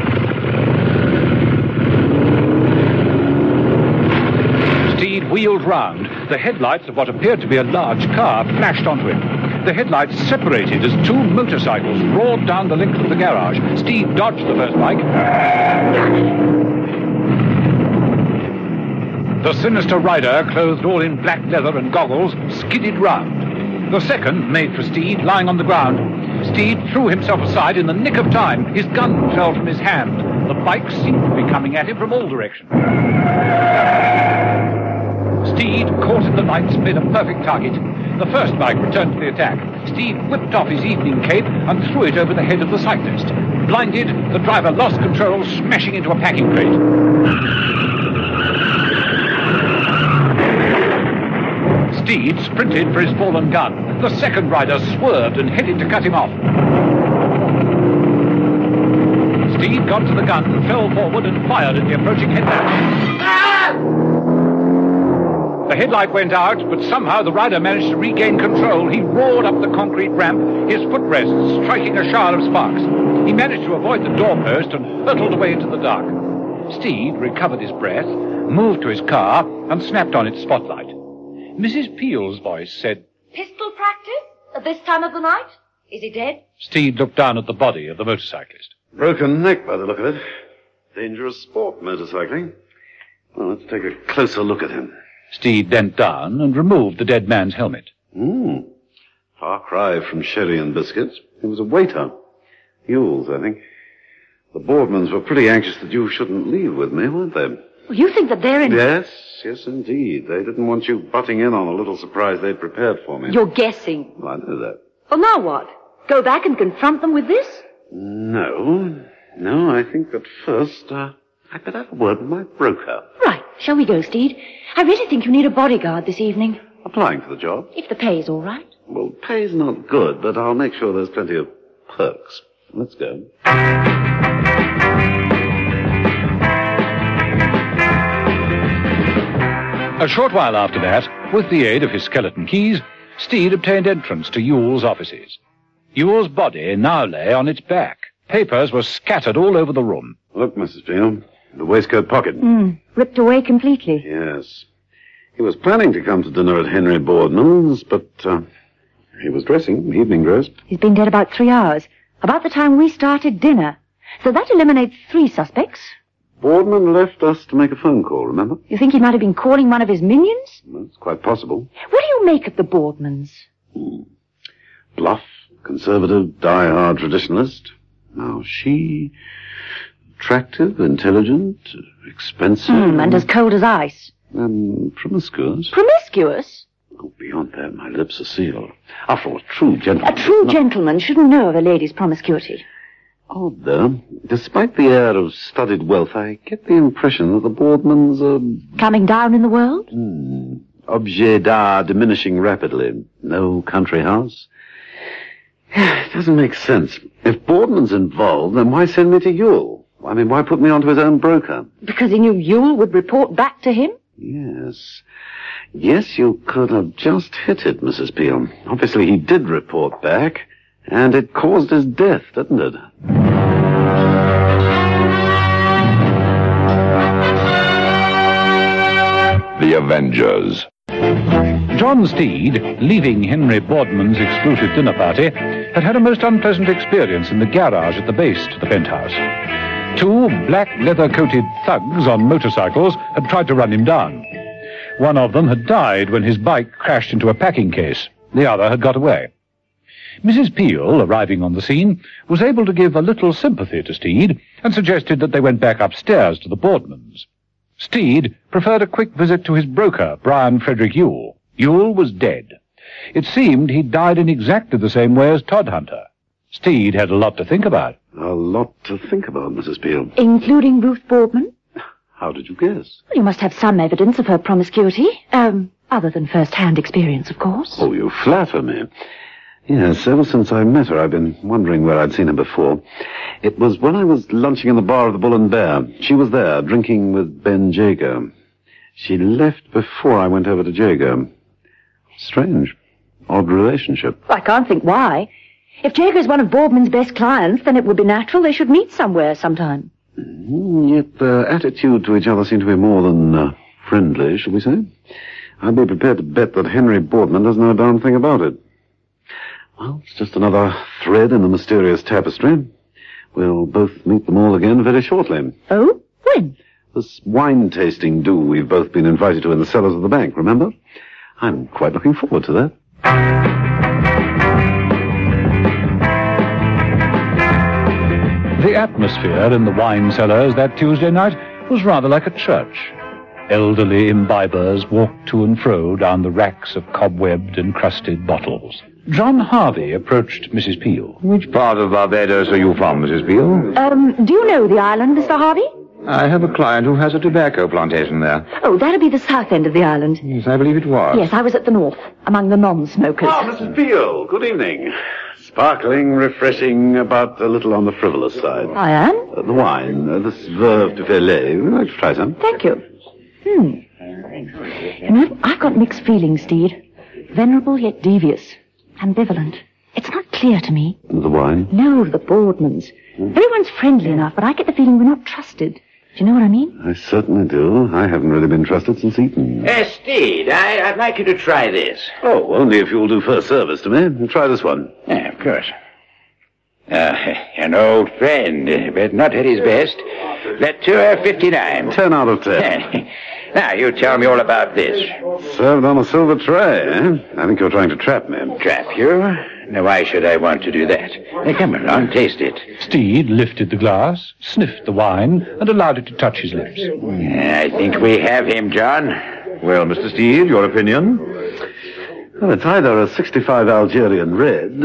Steed wheeled round. The headlights of what appeared to be a large car flashed onto him. The headlights separated as two motorcycles roared down the length of the garage. Steed dodged the first bike. The sinister rider, clothed all in black leather and goggles, skidded round. The second made for Steed, lying on the ground. Steed threw himself aside in the nick of time. His gun fell from his hand. The bike seemed to be coming at him from all directions. Steed, caught in the lights, made a perfect target. The first bike returned to the attack. Steed whipped off his evening cape and threw it over the head of the cyclist. Blinded, the driver lost control, smashing into a packing crate. Steed sprinted for his fallen gun. The second rider swerved and headed to cut him off. Steed got to the gun, fell forward and fired at the approaching headlight. The headlight went out, but somehow the rider managed to regain control. He roared up the concrete ramp, his footrest striking a shower of sparks. He managed to avoid the doorpost and hurtled away into the dark. Steed recovered his breath, moved to his car, and snapped on its spotlight. Missus Peel's voice said, Pistol practice? At this time of the night? Is he dead? Steed looked down at the body of the motorcyclist. Broken neck by the look of it. Dangerous sport, motorcycling. Well, let's take a closer look at him. Steed bent down and removed the dead man's helmet. Hmm. Far cry from sherry and biscuits. He was a waiter. Yules, I think. The Boardmans were pretty anxious that you shouldn't leave with me, weren't they? Well, you think that they're in... Yes, yes, indeed. They didn't want you butting in on a little surprise they'd prepared for me. You're guessing. Well, I know that. Well, now what? Go back and confront them with this? No. No, I think that first, uh, I'd better have a word with my broker. Right. Shall we go, Steed? I really think you need a bodyguard this evening. Applying for the job? If the pay's all right. Well, pay's not good, but I'll make sure there's plenty of perks. Let's go. A short while after that, with the aid of his skeleton keys, Steed obtained entrance to Yule's offices. Yule's body now lay on its back. Papers were scattered all over the room. Look, Missus Peel, the waistcoat pocket. Mm, ripped away completely. Yes. He was planning to come to dinner at Henry Boardman's, but uh, he was dressing, evening dress. He's been dead about three hours. About the time we started dinner. So that eliminates three suspects. Boardman left us to make a phone call, remember? You think he might have been calling one of his minions? Well, it's quite possible. What do you make of the Boardmans? Hmm. Bluff, conservative, die-hard traditionalist. Now, she... attractive, intelligent, expensive... Mm, and as cold as ice. And promiscuous. Promiscuous? Oh, beyond that, my lips are sealed. After all, a true gentleman... A true not... gentleman shouldn't know of a lady's promiscuity. Odd, though. Despite the air of studied wealth, I get the impression that the Boardmans are... Coming down in the world? Hmm. Objet d'art diminishing rapidly. No country house. It doesn't make sense. If Boardman's involved, then why send me to Yule? I mean, why put me onto his own broker? Because he knew Yule would report back to him? Yes. Yes, you could have just hit it, Missus Peel. Obviously, he did report back, and it caused his death, didn't it? The Avengers. John Steed, leaving Henry Boardman's exclusive dinner party, had had a most unpleasant experience in the garage at the base to the penthouse. Two black leather-coated thugs on motorcycles had tried to run him down. One of them had died when his bike crashed into a packing case. The other had got away. Missus Peel, arriving on the scene, was able to give a little sympathy to Steed and suggested that they went back upstairs to the Boardmans. Steed preferred a quick visit to his broker, Brian Frederick Yule. Yule was dead. It seemed he'd died in exactly the same way as Todhunter. Steed had a lot to think about. A lot to think about, Missus Peel. Including Ruth Boardman? How did you guess? Well, you must have some evidence of her promiscuity. Um, other than first-hand experience, of course. Oh, you flatter me. Yes, ever since I met her, I've been wondering where I'd seen her before. It was when I was lunching in the bar of the Bull and Bear. She was there, drinking with Ben Jago. She left before I went over to Jago. Strange. Odd relationship. I can't think why. If Jago is one of Boardman's best clients, then it would be natural they should meet somewhere sometime. Mm, yet their attitude to each other seemed to be more than uh, friendly, shall we say? I'd be prepared to bet that Henry Boardman doesn't know a darn thing about it. Well, it's just another thread in the mysterious tapestry. We'll both meet them all again very shortly. Oh? When? This wine tasting do we've both been invited to in the cellars of the bank, remember? I'm quite looking forward to that. The atmosphere in the wine cellars that Tuesday night was rather like a church. Elderly imbibers walked to and fro down the racks of cobwebbed and crusted bottles. John Harvey approached Missus Peel. Which part of Barbados are you from, Missus Peel? Um, do you know the island, Mister Harvey? I have a client who has a tobacco plantation there. Oh, that'd be the south end of the island. Yes, I believe it was. Yes, I was at the north, among the non-smokers. Oh, Missus Peel, good evening. Sparkling, refreshing, but a little on the frivolous side. I am? Uh, the wine, uh, this Veuve de Velay. Would you like to try some? Thank you. Hmm. You know, I've got mixed feelings, Steed. Venerable yet devious. Ambivalent. It's not clear to me. The wine? No, the Boardmans. Everyone's friendly enough, but I get the feeling we're not trusted. Do you know what I mean? I certainly do. I haven't really been trusted since Eton. Uh, Steed, I, I'd like you to try this. Oh, only if you'll do first service to me. Try this one. Yeah, of course. Uh, an old friend, but not at his best. Latour fifty-nine. Ten out of ten. Now, you tell me all about this. Served on a silver tray, eh? I think you're trying to trap me. Trap you? Now, why should I want to do that? Now, come along, taste it. Steed lifted the glass, sniffed the wine, and allowed it to touch his lips. I think we have him, John. Well, Mister Steed, your opinion? Well, it's either a sixty-five Algerian red,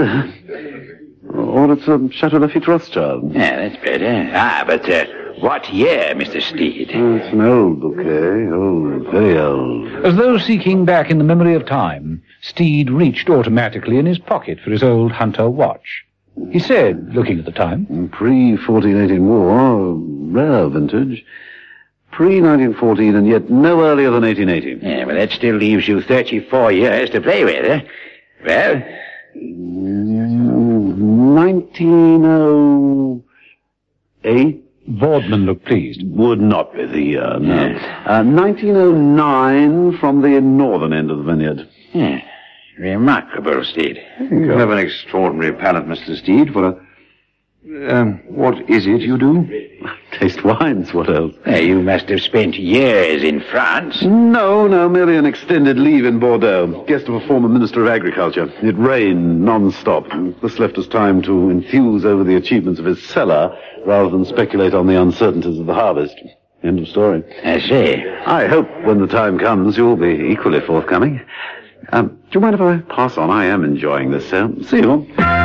or it's a Chateau Lafite Rothschild. Yeah, that's better. Ah, but uh, what year, Mister Steed? Oh, it's an old bouquet. Old, very old. As though seeking back in the memory of time, Steed reached automatically in his pocket for his old Hunter watch. He said, looking at the time, pre fourteen eighteen war, rare vintage. pre nineteen fourteen and yet no earlier than eighteen eighty. Yeah, well, that still leaves you thirty-four years to play with, eh? Well? nineteen oh eight? Boardman looked pleased. Would not be the year, no. Yeah. Uh, nineteen oh nine from the northern end of the vineyard. Yeah. Remarkable, Steed. You have an extraordinary palate, Mister Steed, for a... Um, what is it you do? Taste wines, what else? Hey, you must have spent years in France. No, no, merely an extended leave in Bordeaux. Guest of a former Minister of Agriculture. It rained non-stop. This left us time to enthuse over the achievements of his cellar rather than speculate on the uncertainties of the harvest. End of story. I see. I hope when the time comes you'll be equally forthcoming. Um, do you mind if I pass on? I am enjoying this, sir. See you.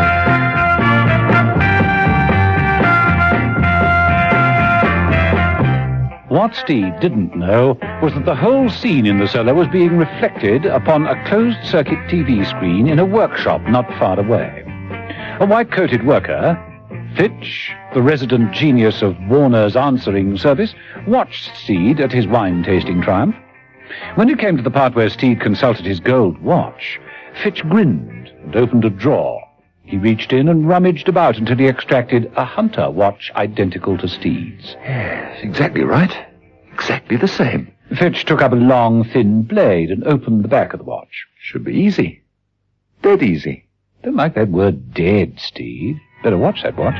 What Steed didn't know was that the whole scene in the cellar was being reflected upon a closed-circuit T V screen in a workshop not far away. A white-coated worker, Fitch, the resident genius of Warner's answering service, watched Steed at his wine-tasting triumph. When it came to the part where Steed consulted his gold watch, Fitch grinned and opened a drawer. He reached in and rummaged about until he extracted a hunter watch identical to Steed's. Yes, exactly right. Exactly the same. Fitch took up a long, thin blade and opened the back of the watch. Should be easy. Dead easy. Don't like that word dead, Steed. Better watch that watch.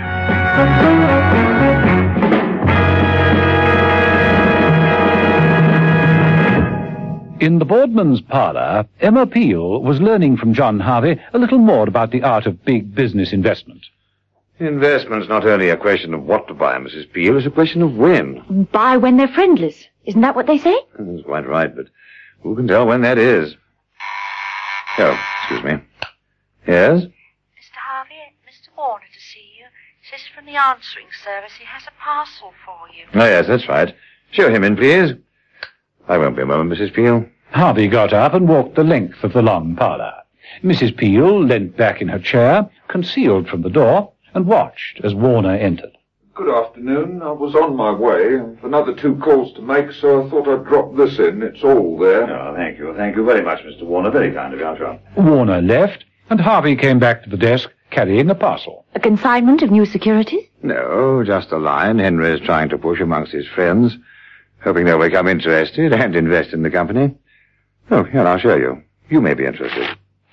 In the Boardman's parlour, Emma Peel was learning from John Harvey a little more about the art of big business investment. Investment's not only a question of what to buy, Missus Peel, it's a question of when. Buy when they're friendless. Isn't that what they say? That's quite right, but who can tell when that is? Oh, excuse me. Yes? Mister Harvey, Mister Warner to see you. Says from the answering service he has a parcel for you. Oh, yes, that's right. Show him in, please. I won't be a moment, Missus Peel. Harvey got up and walked the length of the long parlour. Missus Peel leant back in her chair, concealed from the door, and watched as Warner entered. Good afternoon. I was on my way. I've another two calls to make, so I thought I'd drop this in. It's all there. Oh, thank you. Thank you very much, Mister Warner. Very kind of you, I'm sure. Warner left, and Harvey came back to the desk carrying a parcel. A consignment of new securities? No, just a line Henry is trying to push amongst his friends, hoping they'll become interested and invest in the company. Oh, here, I'll show you. You may be interested.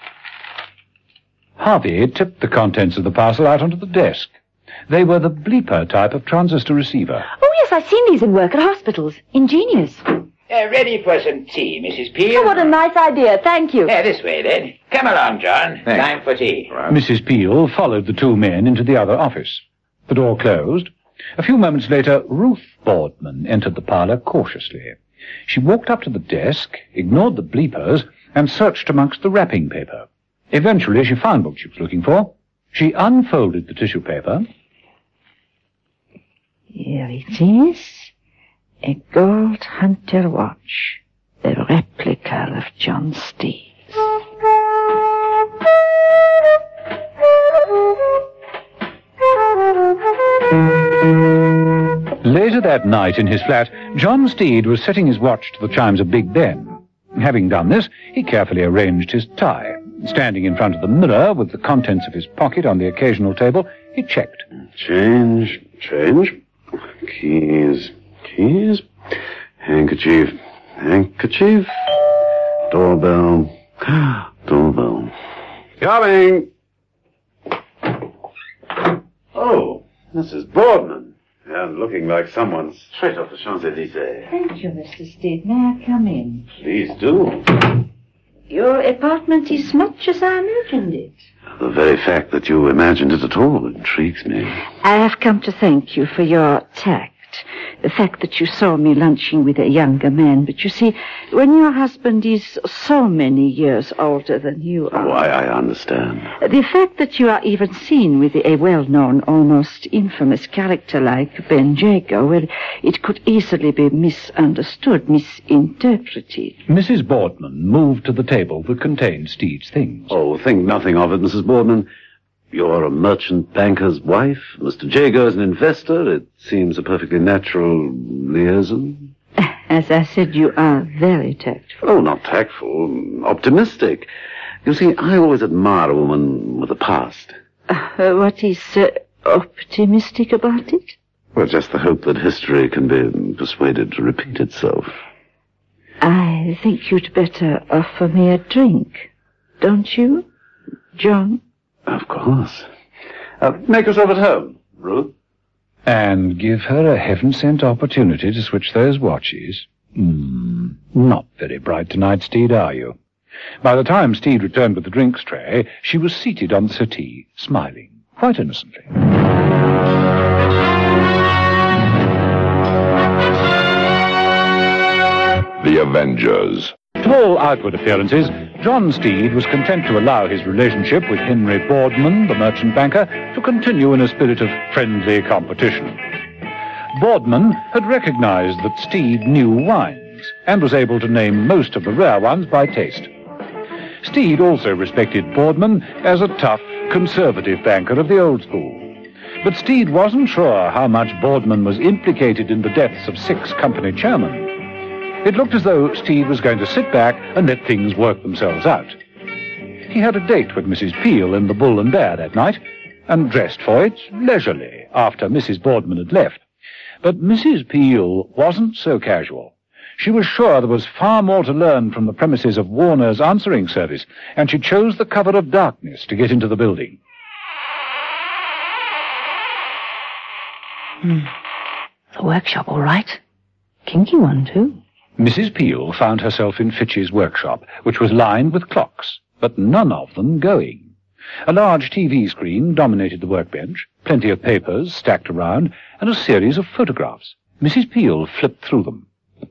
Harvey tipped the contents of the parcel out onto the desk. They were the bleeper type of transistor receiver. Oh, yes, I've seen these in work at hospitals. Ingenious. Uh, ready for some tea, Missus Peel? Oh, what a nice idea. Thank you. Uh, this way, then. Come along, John. Thanks. Time for tea. Right. Missus Peel followed the two men into the other office. The door closed. A few moments later, Ruth Boardman entered the parlour cautiously. She walked up to the desk, ignored the bleepers, and searched amongst the wrapping paper. Eventually, she found what she was looking for. She unfolded the tissue paper. Here it is. A gold hunter watch. The replica of John Steed. Later that night in his flat, John Steed was setting his watch to the chimes of Big Ben. Having done this, he carefully arranged his tie. Standing in front of the mirror with the contents of his pocket on the occasional table, he checked. Change, change. Keys, keys. Handkerchief, handkerchief. Doorbell, doorbell. Coming! Oh, Missus Boardman. And looking like someone straight off the Champs-Élysées. Thank you, Mister Steed. May I come in? Please do. Your apartment is much as I imagined it. The very fact that you imagined it at all intrigues me. I have come to thank you for your tact. The fact that you saw me lunching with a younger man. But you see, when your husband is so many years older than you are... Oh, I, I understand. The fact that you are even seen with a well-known, almost infamous character like Ben Jago, well, it could easily be misunderstood, misinterpreted. Missus Boardman moved to the table that contained Steed's things. Oh, think nothing of it, Missus Boardman. You're a merchant banker's wife. Mister Jago is an investor. It seems a perfectly natural liaison. As I said, you are very tactful. Oh, not tactful. Optimistic. You see, I always admire a woman with a past. Uh, what is uh, optimistic about it? Well, just the hope that history can be persuaded to repeat itself. I think you'd better offer me a drink. Don't you, John? Of course. Uh, make yourself at home, Ruth. And give her a heaven-sent opportunity to switch those watches. Hmm, not very bright tonight, Steed, are you? By the time Steed returned with the drinks tray, she was seated on the settee, smiling, quite innocently. The Avengers. To all outward appearances, John Steed was content to allow his relationship with Henry Boardman, the merchant banker, to continue in a spirit of friendly competition. Boardman had recognized that Steed knew wines, and was able to name most of the rare ones by taste. Steed also respected Boardman as a tough, conservative banker of the old school. But Steed wasn't sure how much Boardman was implicated in the deaths of six company chairmen. It looked as though Steed was going to sit back and let things work themselves out. He had a date with Missus Peel in the Bull and Bear that night, and dressed for it leisurely after Missus Boardman had left. But Missus Peel wasn't so casual. She was sure there was far more to learn from the premises of Warner's answering service, and she chose the cover of darkness to get into the building. Hmm. The workshop, all right. Kinky one, too. Missus Peel found herself in Fitch's workshop, which was lined with clocks, but none of them going. A large T V screen dominated the workbench, plenty of papers stacked around, and a series of photographs. Missus Peel flipped through them.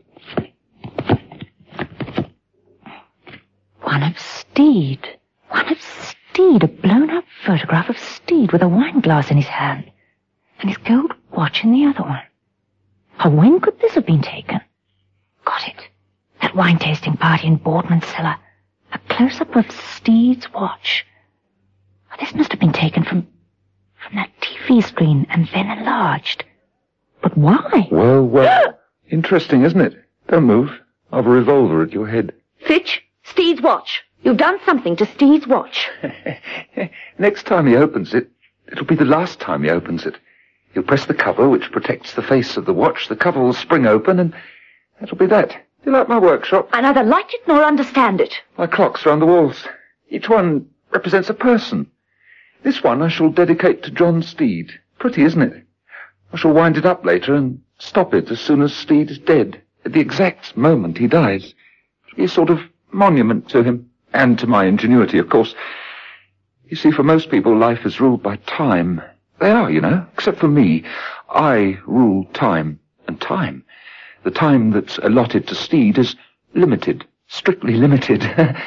One of Steed. One of Steed. A blown-up photograph of Steed with a wine glass in his hand, and his gold watch in the other one. Oh, when could this have been taken? Got it. That wine-tasting party in Boardman's cellar. A close-up of Steed's watch. Oh, this must have been taken from, from that T V screen and then enlarged. But why? Well, well, interesting, isn't it? Don't move. I've a revolver at your head. Fitch, Steed's watch. You've done something to Steed's watch. Next time he opens it, it'll be the last time he opens it. He'll press the cover, which protects the face of the watch. The cover will spring open, and that'll be that. Do you like my workshop? I neither like it nor understand it. My clocks round the walls. Each one represents a person. This one I shall dedicate to John Steed. Pretty, isn't it? I shall wind it up later and stop it as soon as Steed is dead, at the exact moment he dies. It'll be a sort of monument to him, and to my ingenuity, of course. You see, for most people, life is ruled by time. They are, you know, except for me. I rule time, and time. The time that's allotted to Steed is limited, strictly limited.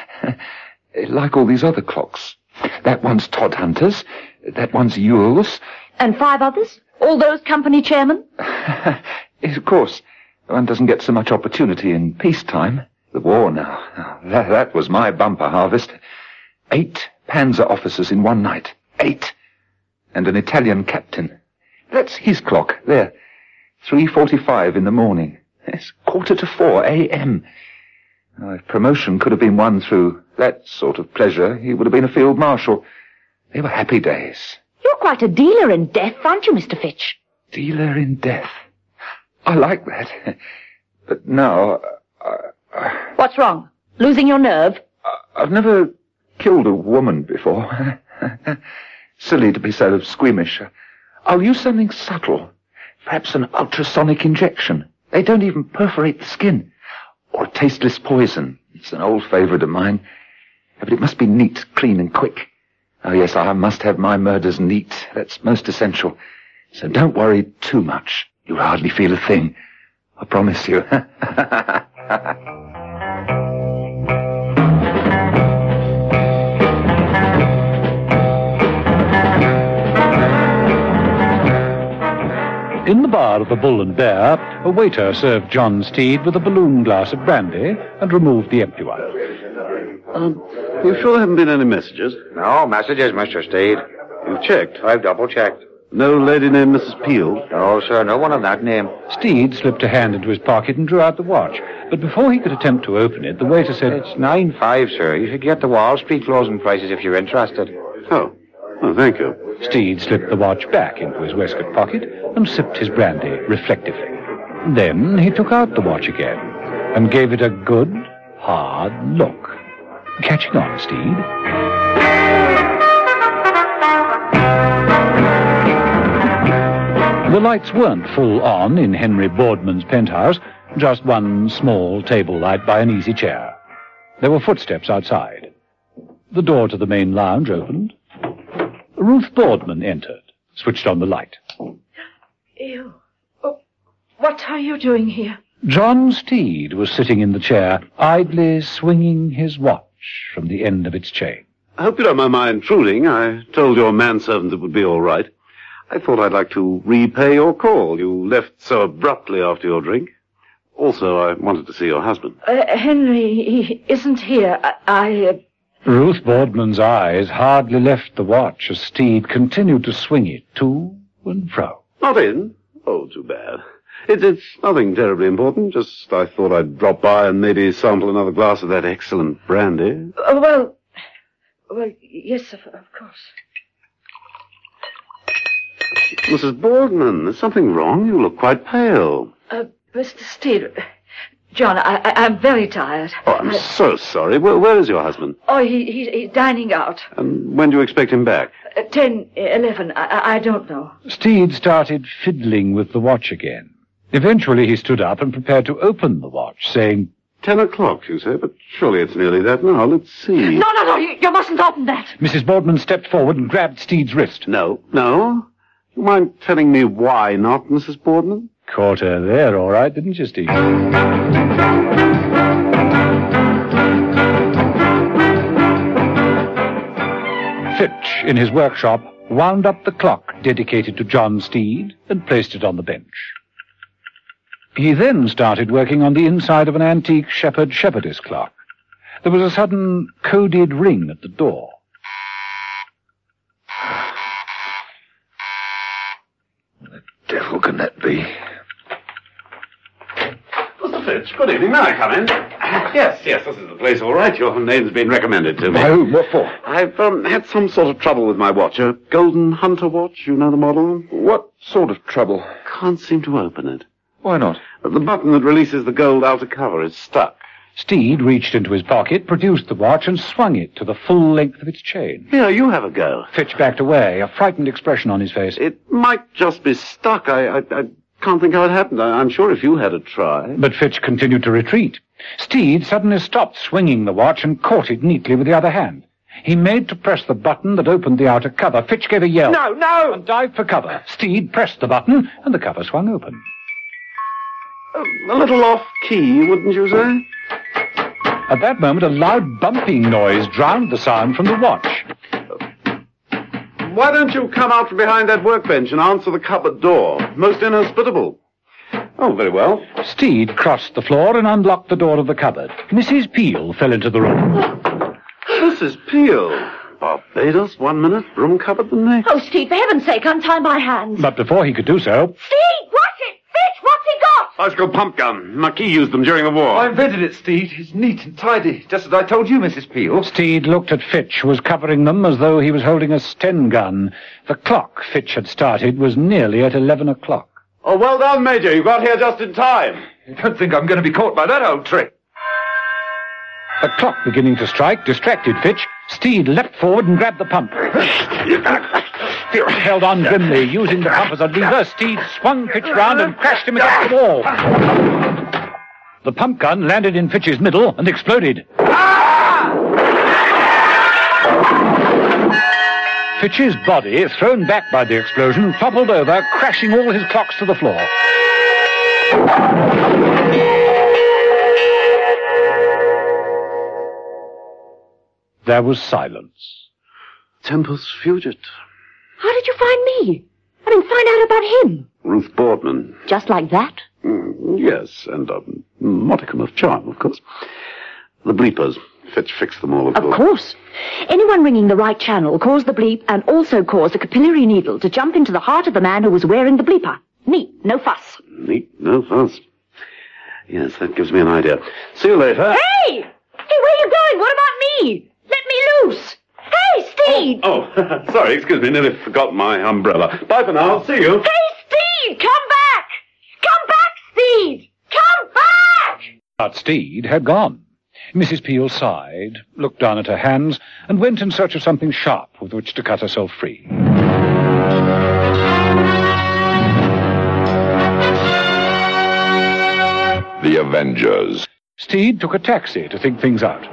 Like all these other clocks. That one's Todhunter's, that one's Ewell's. And five others? All those company chairmen? Yes, of course. One doesn't get so much opportunity in peacetime. The war now. That, that was my bumper harvest. Eight panzer officers in one night. Eight. And an Italian captain. That's his clock, there. three forty-five in the morning. It's quarter to four a m. Now, if promotion could have been won through that sort of pleasure, he would have been a field marshal. They were happy days. You're quite a dealer in death, aren't you, Mister Fitch? Dealer in death. I like that. But now... Uh, uh, What's wrong? Losing your nerve? I've never killed a woman before. Silly to be so squeamish. I'll use something subtle. Perhaps an ultrasonic injection. They don't even perforate the skin. Or a tasteless poison. It's an old favourite of mine. But it must be neat, clean and quick. Oh, yes, I must have my murders neat. That's most essential. So don't worry too much. You'll hardly feel a thing. I promise you. In the bar of the Bull and Bear, a waiter served John Steed with a balloon glass of brandy and removed the empty one. Um, you sure there haven't been any messages? No messages, Mister Steed. You've checked? I've double-checked. No lady named Missus Peel? No, sir, no one of that name. Steed slipped a hand into his pocket and drew out the watch. But before he could attempt to open it, the waiter said... It's nine five, sir. You should get the Wall Street closing prices if you're interested. Oh. Oh, thank you. Steed slipped the watch back into his waistcoat pocket and sipped his brandy reflectively. Then he took out the watch again and gave it a good, hard look. Catching on, Steed? The lights weren't full on in Henry Boardman's penthouse, just one small table light by an easy chair. There were footsteps outside. The door to the main lounge opened. Ruth Boardman entered, switched on the light. You... Oh, what are you doing here? John Steed was sitting in the chair, idly swinging his watch from the end of its chain. I hope you don't mind my intruding. I told your manservant it would be all right. I thought I'd like to repay your call. You left so abruptly after your drink. Also, I wanted to see your husband. Uh, Henry, he isn't here. I... I uh... Ruth Boardman's eyes hardly left the watch as Steed continued to swing it to and fro. Not in? Oh, too bad. It, it's nothing terribly important. Just I thought I'd drop by and maybe sample another glass of that excellent brandy. Uh, well, well, yes, of, of course. Missus Boardman, there's something wrong. You look quite pale. Uh, Mister Steed, John, I, I, I'm very tired. Oh, I'm I, so sorry. Where, where is your husband? Oh, he, he, he's dining out. And when do you expect him back? Uh, ten, eleven, I, I don't know. Steed started fiddling with the watch again. Eventually he stood up and prepared to open the watch, saying, Ten o'clock, you say, but surely it's nearly that now. Let's see. No, no, no, you, you mustn't open that. Missus Boardman stepped forward and grabbed Steed's wrist. No, no. You mind telling me why not, Missus Boardman? Caught her there, all right, didn't you, Steed? Fitch, in his workshop, wound up the clock dedicated to John Steed and placed it on the bench. He then started working on the inside of an antique shepherd-shepherdess clock. There was a sudden coded ring at the door. The devil can that be? Mister Fitch, good evening. May I come in? Yes, yes, this is the place, all right. Your name's been recommended to me. Oh, what for? I've um, had some sort of trouble with my watch. A Golden Hunter watch, you know the model? What sort of trouble? Can't seem to open it. Why not? The button that releases the gold outer cover is stuck. Steed reached into his pocket, produced the watch, and swung it to the full length of its chain. Here, you have a go. Fitch backed away, a frightened expression on his face. It might just be stuck. I, I, I can't think how it happened. I, I'm sure if you had a try. But Fitch continued to retreat. Steed suddenly stopped swinging the watch and caught it neatly with the other hand. He made to press the button that opened the outer cover. Fitch gave a yell. No, no! And dived for cover. Steed pressed the button, and the cover swung open. A little off-key, wouldn't you say? At that moment, a loud bumping noise drowned the sound from the watch. Why don't you come out from behind that workbench and answer the cupboard door? Most inhospitable. Oh, very well. Steed crossed the floor and unlocked the door of the cupboard. Missus Peel fell into the room. Missus Peel. Barbados one minute, broom cupboard the next. Oh, Steve, for heaven's sake, untie my hands. But before he could do so... Steve, what's it? Fitch, what's he got? Bicycle pump gun. Marquis used them during the war. I invented it, Steed. It's neat and tidy, just as I told you, Missus Peel. Steed looked at Fitch, who was covering them as though he was holding a Sten gun. The clock Fitch had started was nearly at eleven o'clock. Oh, well done, Major. You got here just in time. You don't think I'm going to be caught by that old trick? A clock beginning to strike distracted Fitch. Steed leapt forward and grabbed the pump. Fitch held on grimly, using the pump as a lever. Steed swung Fitch round and crashed him against the wall. The pump gun landed in Fitch's middle and exploded. Fitch's body, thrown back by the explosion, toppled over, crashing all his clocks to the floor. There was silence. Tempus fugit. How did you find me? I mean, find out about him. Ruth Boardman. Just like that? Mm, yes, and a modicum of charm, of course. The bleepers. Fitch fixed them all, of, of course. Of course. Anyone ringing the right channel caused the bleep and also caused a capillary needle to jump into the heart of the man who was wearing the bleeper. Neat, no fuss. Neat, no fuss. Yes, that gives me an idea. See you later. Hey! Hey, where are you going? What about me? Let me loose! Hey, Steed! Oh, oh sorry, excuse me, nearly forgot my umbrella. Bye for now, see you. Hey, Steed, come back! Come back, Steed! Come back! But Steed had gone. Missus Peel sighed, looked down at her hands, and went in search of something sharp with which to cut herself free. The Avengers. Steed took a taxi to think things out.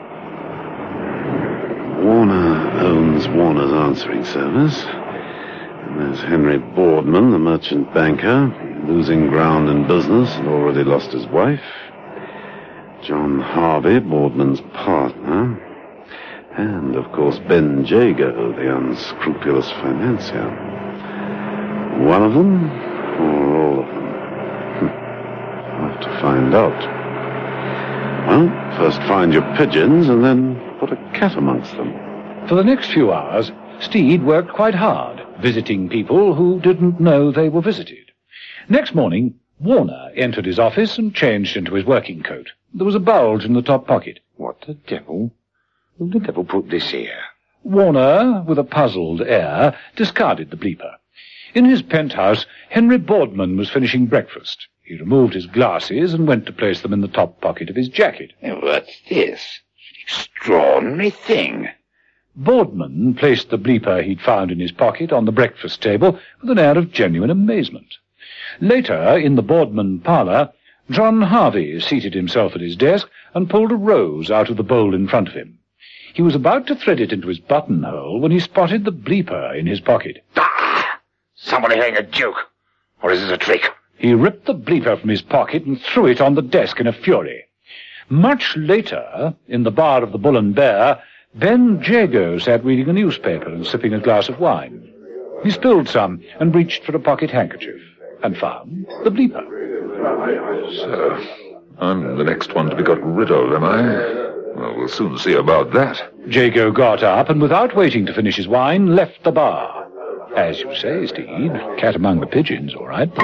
Warner owns Warner's answering service. And there's Henry Boardman, the merchant banker, losing ground in business and already lost his wife. John Harvey, Boardman's partner. And, of course, Ben Jago, the unscrupulous financier. One of them, or all of them? I'll have to find out. Well, first find your pigeons, and then put a cat amongst them. For the next few hours, Steed worked quite hard, visiting people who didn't know they were visited. Next morning, Warner entered his office and changed into his working coat. There was a bulge in the top pocket. What the devil? Who the devil put this here? Warner, with a puzzled air, discarded the bleeper. In his penthouse, Henry Boardman was finishing breakfast. He removed his glasses and went to place them in the top pocket of his jacket. What's this? Extraordinary thing. Boardman placed the bleeper he'd found in his pocket on the breakfast table with an air of genuine amazement. Later, in the Boardman parlour, John Harvey seated himself at his desk and pulled a rose out of the bowl in front of him. He was about to thread it into his buttonhole when he spotted the bleeper in his pocket. Ah! Somebody having a joke. Or is this a trick? He ripped the bleeper from his pocket and threw it on the desk in a fury. Much later, in the bar of the Bull and Bear, Ben Jago sat reading a newspaper and sipping a glass of wine. He spilled some and reached for a pocket handkerchief and found the bleeper. So, I'm the next one to be got rid of, am I? Well, we'll soon see about that. Jago got up and, without waiting to finish his wine, left the bar. As you say, Steed, cat among the pigeons, all right.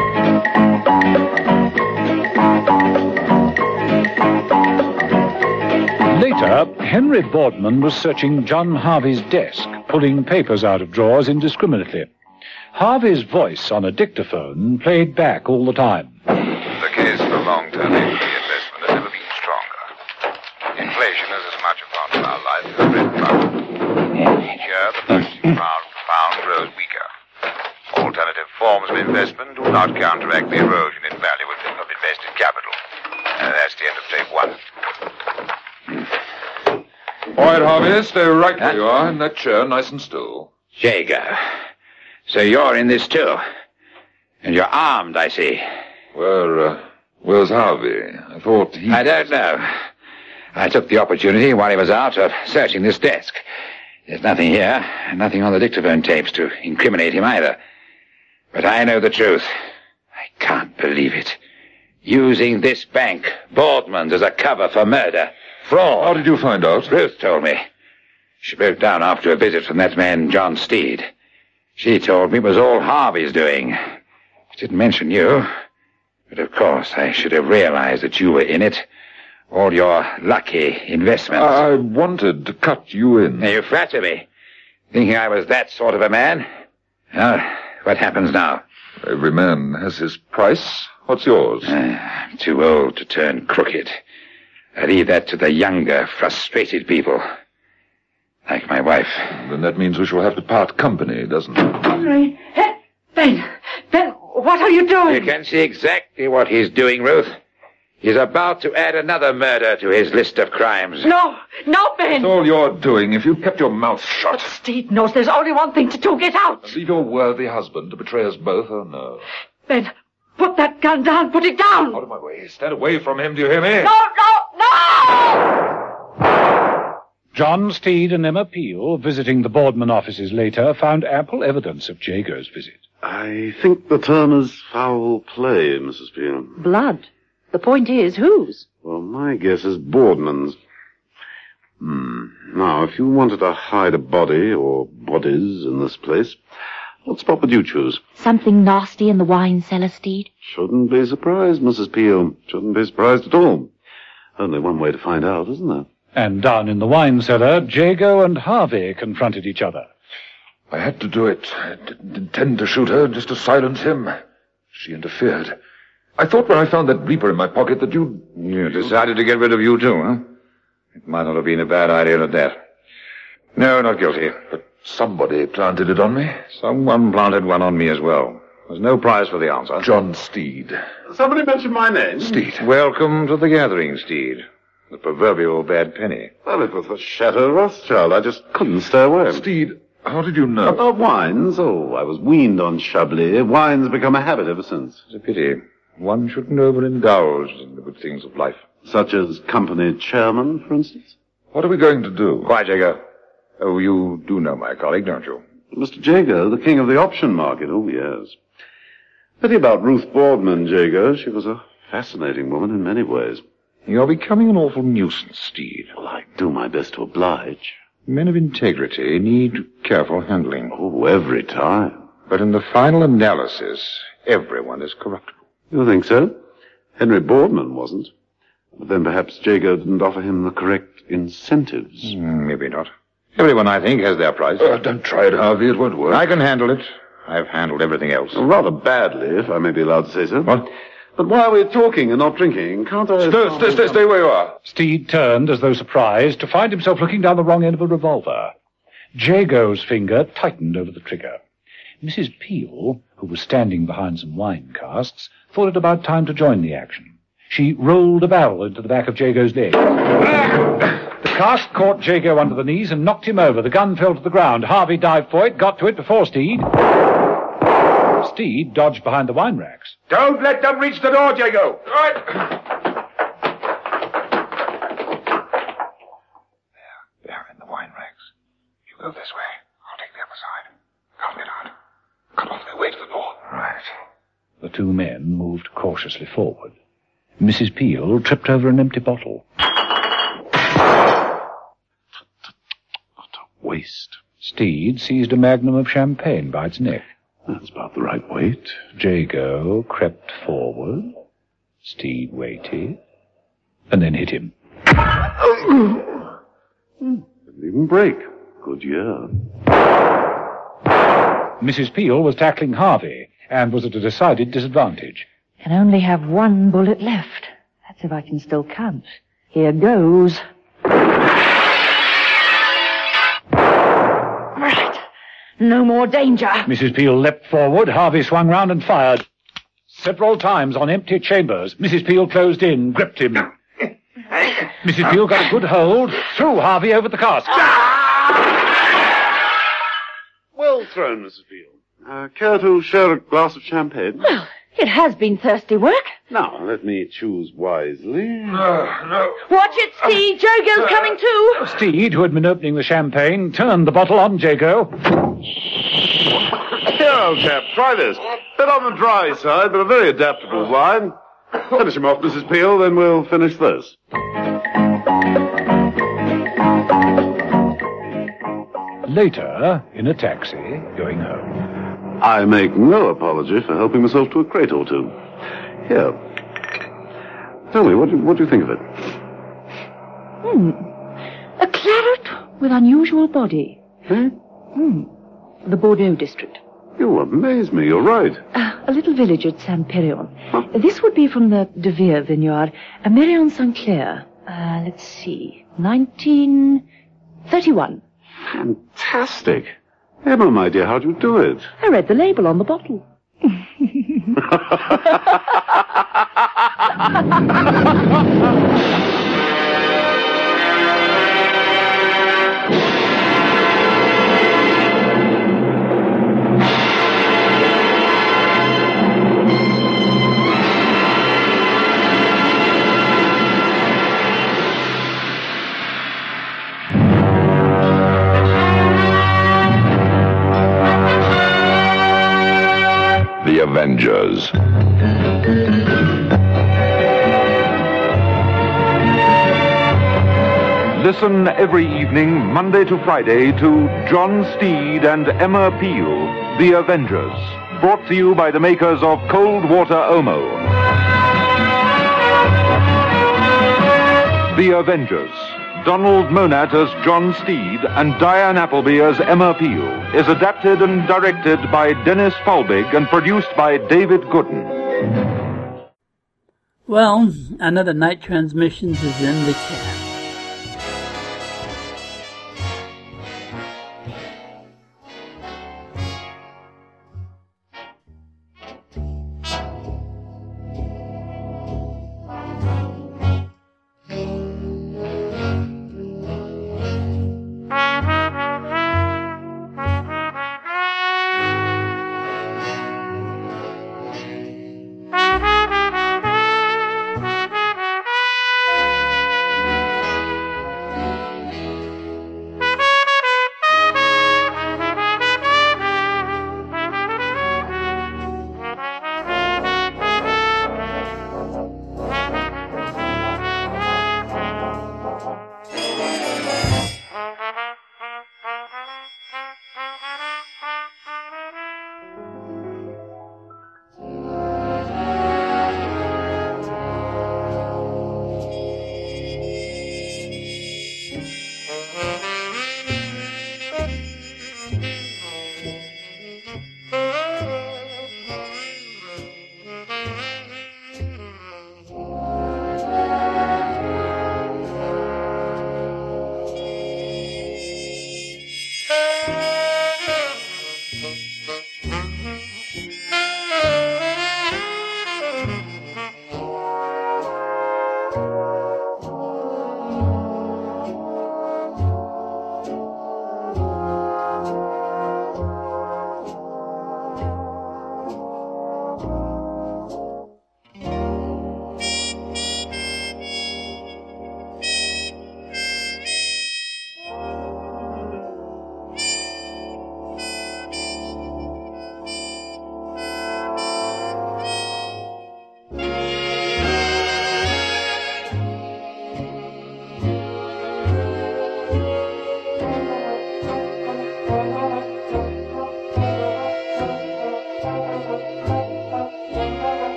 Later, Henry Boardman was searching John Harvey's desk, pulling papers out of drawers indiscriminately. Harvey's voice on a dictaphone played back all the time. The case for long-term equity investment has never been stronger. Inflation is as much a part of our life as the bread pound. Each year, the purchasing power of the pound grows weaker. Alternative forms of investment do not counteract the erosion in value of invested capital. And that's the end of tape one. All right, Harvey, stay right where you are, in that chair, nice and still. Jago. So you're in this too. And you're armed, I see. Where, uh, where's Harvey? I thought he... I don't know. I took the opportunity while he was out of searching this desk. There's nothing here, and nothing on the dictaphone tapes to incriminate him either. But I know the truth. I can't believe it. Using this bank, Boardman's, as a cover for murder. Fraud. How did you find out? Ruth told me. She broke down after a visit from that man, John Steed. She told me it was all Harvey's doing. She didn't mention you. But of course, I should have realized that you were in it. All your lucky investments. I wanted to cut you in. Now, you flatter me. Thinking I was that sort of a man. Well, what happens now? Every man has his price. What's yours? Uh, I'm too old to turn crooked. I leave that to the younger, frustrated people. Like my wife. Then that means we shall have to part company, doesn't it? Henry! Ben! Ben, what are you doing? You can see exactly what he's doing, Ruth. He's about to add another murder to his list of crimes. No! No, Ben! That's all you're doing. If you kept your mouth shut. But Steve knows there's only one thing to do. Get out! And leave your worthy husband to betray us both, or no? Ben, put that gun down. Put it down! Out of my way. Stand away from him. Do you hear me? No, no, no! John Steed and Emma Peel, visiting the Boardman offices later, found ample evidence of Jago's visit. I think the term is foul play, Missus Peel. Blood. The point is, whose? Well, my guess is Boardman's. Hmm. Now, if you wanted to hide a body or bodies in this place, what spot would you choose? Something nasty in the wine cellar, Steed? Shouldn't be surprised, Missus Peel. Shouldn't be surprised at all. Only one way to find out, isn't there? And down in the wine cellar, Jago and Harvey confronted each other. I had to do it. I didn't intend to shoot her, just to silence him. She interfered. I thought when I found that bleeper in my pocket that you'd... You decided to get rid of you, too, huh? It might not have been a bad idea at that. No, not guilty. But somebody planted it on me. Someone planted one on me as well. There's no prize for the answer. John Steed. Somebody mentioned my name. Steed. Welcome to the gathering, Steed. The proverbial bad penny. Well, it was the Chateau Rothschild. I just couldn't stay away. Steed, how did you know? About wines? Oh, I was weaned on Chablis. Wine's become a habit ever since. It's a pity. One shouldn't overindulge in the good things of life. Such as company chairman, for instance? What are we going to do? Quiet, Jago. Oh, you do know my colleague, don't you? Mister Jago, the king of the option market. Oh, yes. Pity about Ruth Boardman, Jago. She was a fascinating woman in many ways. You're becoming an awful nuisance, Steed. Well, I do my best to oblige. Men of integrity need careful handling. Oh, every time. But in the final analysis, everyone is corruptible. You think so? Henry Boardman wasn't. But then perhaps Jago didn't offer him the correct incentives. Mm, maybe not. Everyone, I think, has their price. Oh, don't try it, Harvey. It won't work. I can handle it. I've handled everything else. Well, rather badly, if I may be allowed to say so. What? But while we're talking and not drinking, can't I... Stay, stay, stay, stay where you are. Steed turned, as though surprised, to find himself looking down the wrong end of a revolver. Jago's finger tightened over the trigger. Missus Peel, who was standing behind some wine casks, thought it about time to join the action. She rolled a barrel into the back of Jago's leg. The cask caught Jago under the knees and knocked him over. The gun fell to the ground. Harvey dived for it, got to it before Steed. Steed dodged behind the wine racks. Don't let them reach the door, Jago. Right. There, there, in the wine racks. You go this way. I'll take the other side. I'll get out. Cut off their way to the door. Right. The two men moved cautiously forward. Missus Peel tripped over an empty bottle. Waste. Steed seized a magnum of champagne by its neck. That's about the right weight. Jago crept forward. Steed waited, and then hit him. Didn't even break. Good year. Missus Peel was tackling Harvey, and was at a decided disadvantage. Can only have one bullet left. That's if I can still count. Here goes. Right. No more danger. Missus Peel leapt forward. Harvey swung round and fired. Several times on empty chambers. Missus Peel closed in, gripped him. Missus Peel got a good hold, threw Harvey over the cask. Well thrown, Missus Peel. Uh, care to share a glass of champagne? Well, it has been thirsty work. Now, let me choose wisely. No, no. Watch it, Steed. Jago's coming too. Steed, who had been opening the champagne, turned the bottle on Jago. Here, old chap, try this. Bit on the dry side, but a very adaptable wine. Finish him off, Missus Peel, then we'll finish this. Later, in a taxi, going home. I make no apology for helping myself to a crate or two. Here. Tell me, what do, what do you think of it? Hmm. A claret with unusual body. Hmm? Hmm. The Bordeaux district. You amaze me, you're right. Uh, a little village at Saint-Péréon. Huh? This would be from the De Vere vineyard. Uh, Marion Saint-Clair. Uh, let's see. nineteen thirty-one. Fantastic. Emma, my dear, how'd you do it? I read the label on the bottle. The Avengers. Listen every evening, Monday to Friday, to John Steed and Emma Peel, The Avengers. Brought to you by the makers of Cold Water Omo. The Avengers. Donald Monat as John Steed and Diane Appleby as Emma Peel is adapted and directed by Dennis Falbig and produced by David Gooden. Well, another Night Transmissions is in the chat.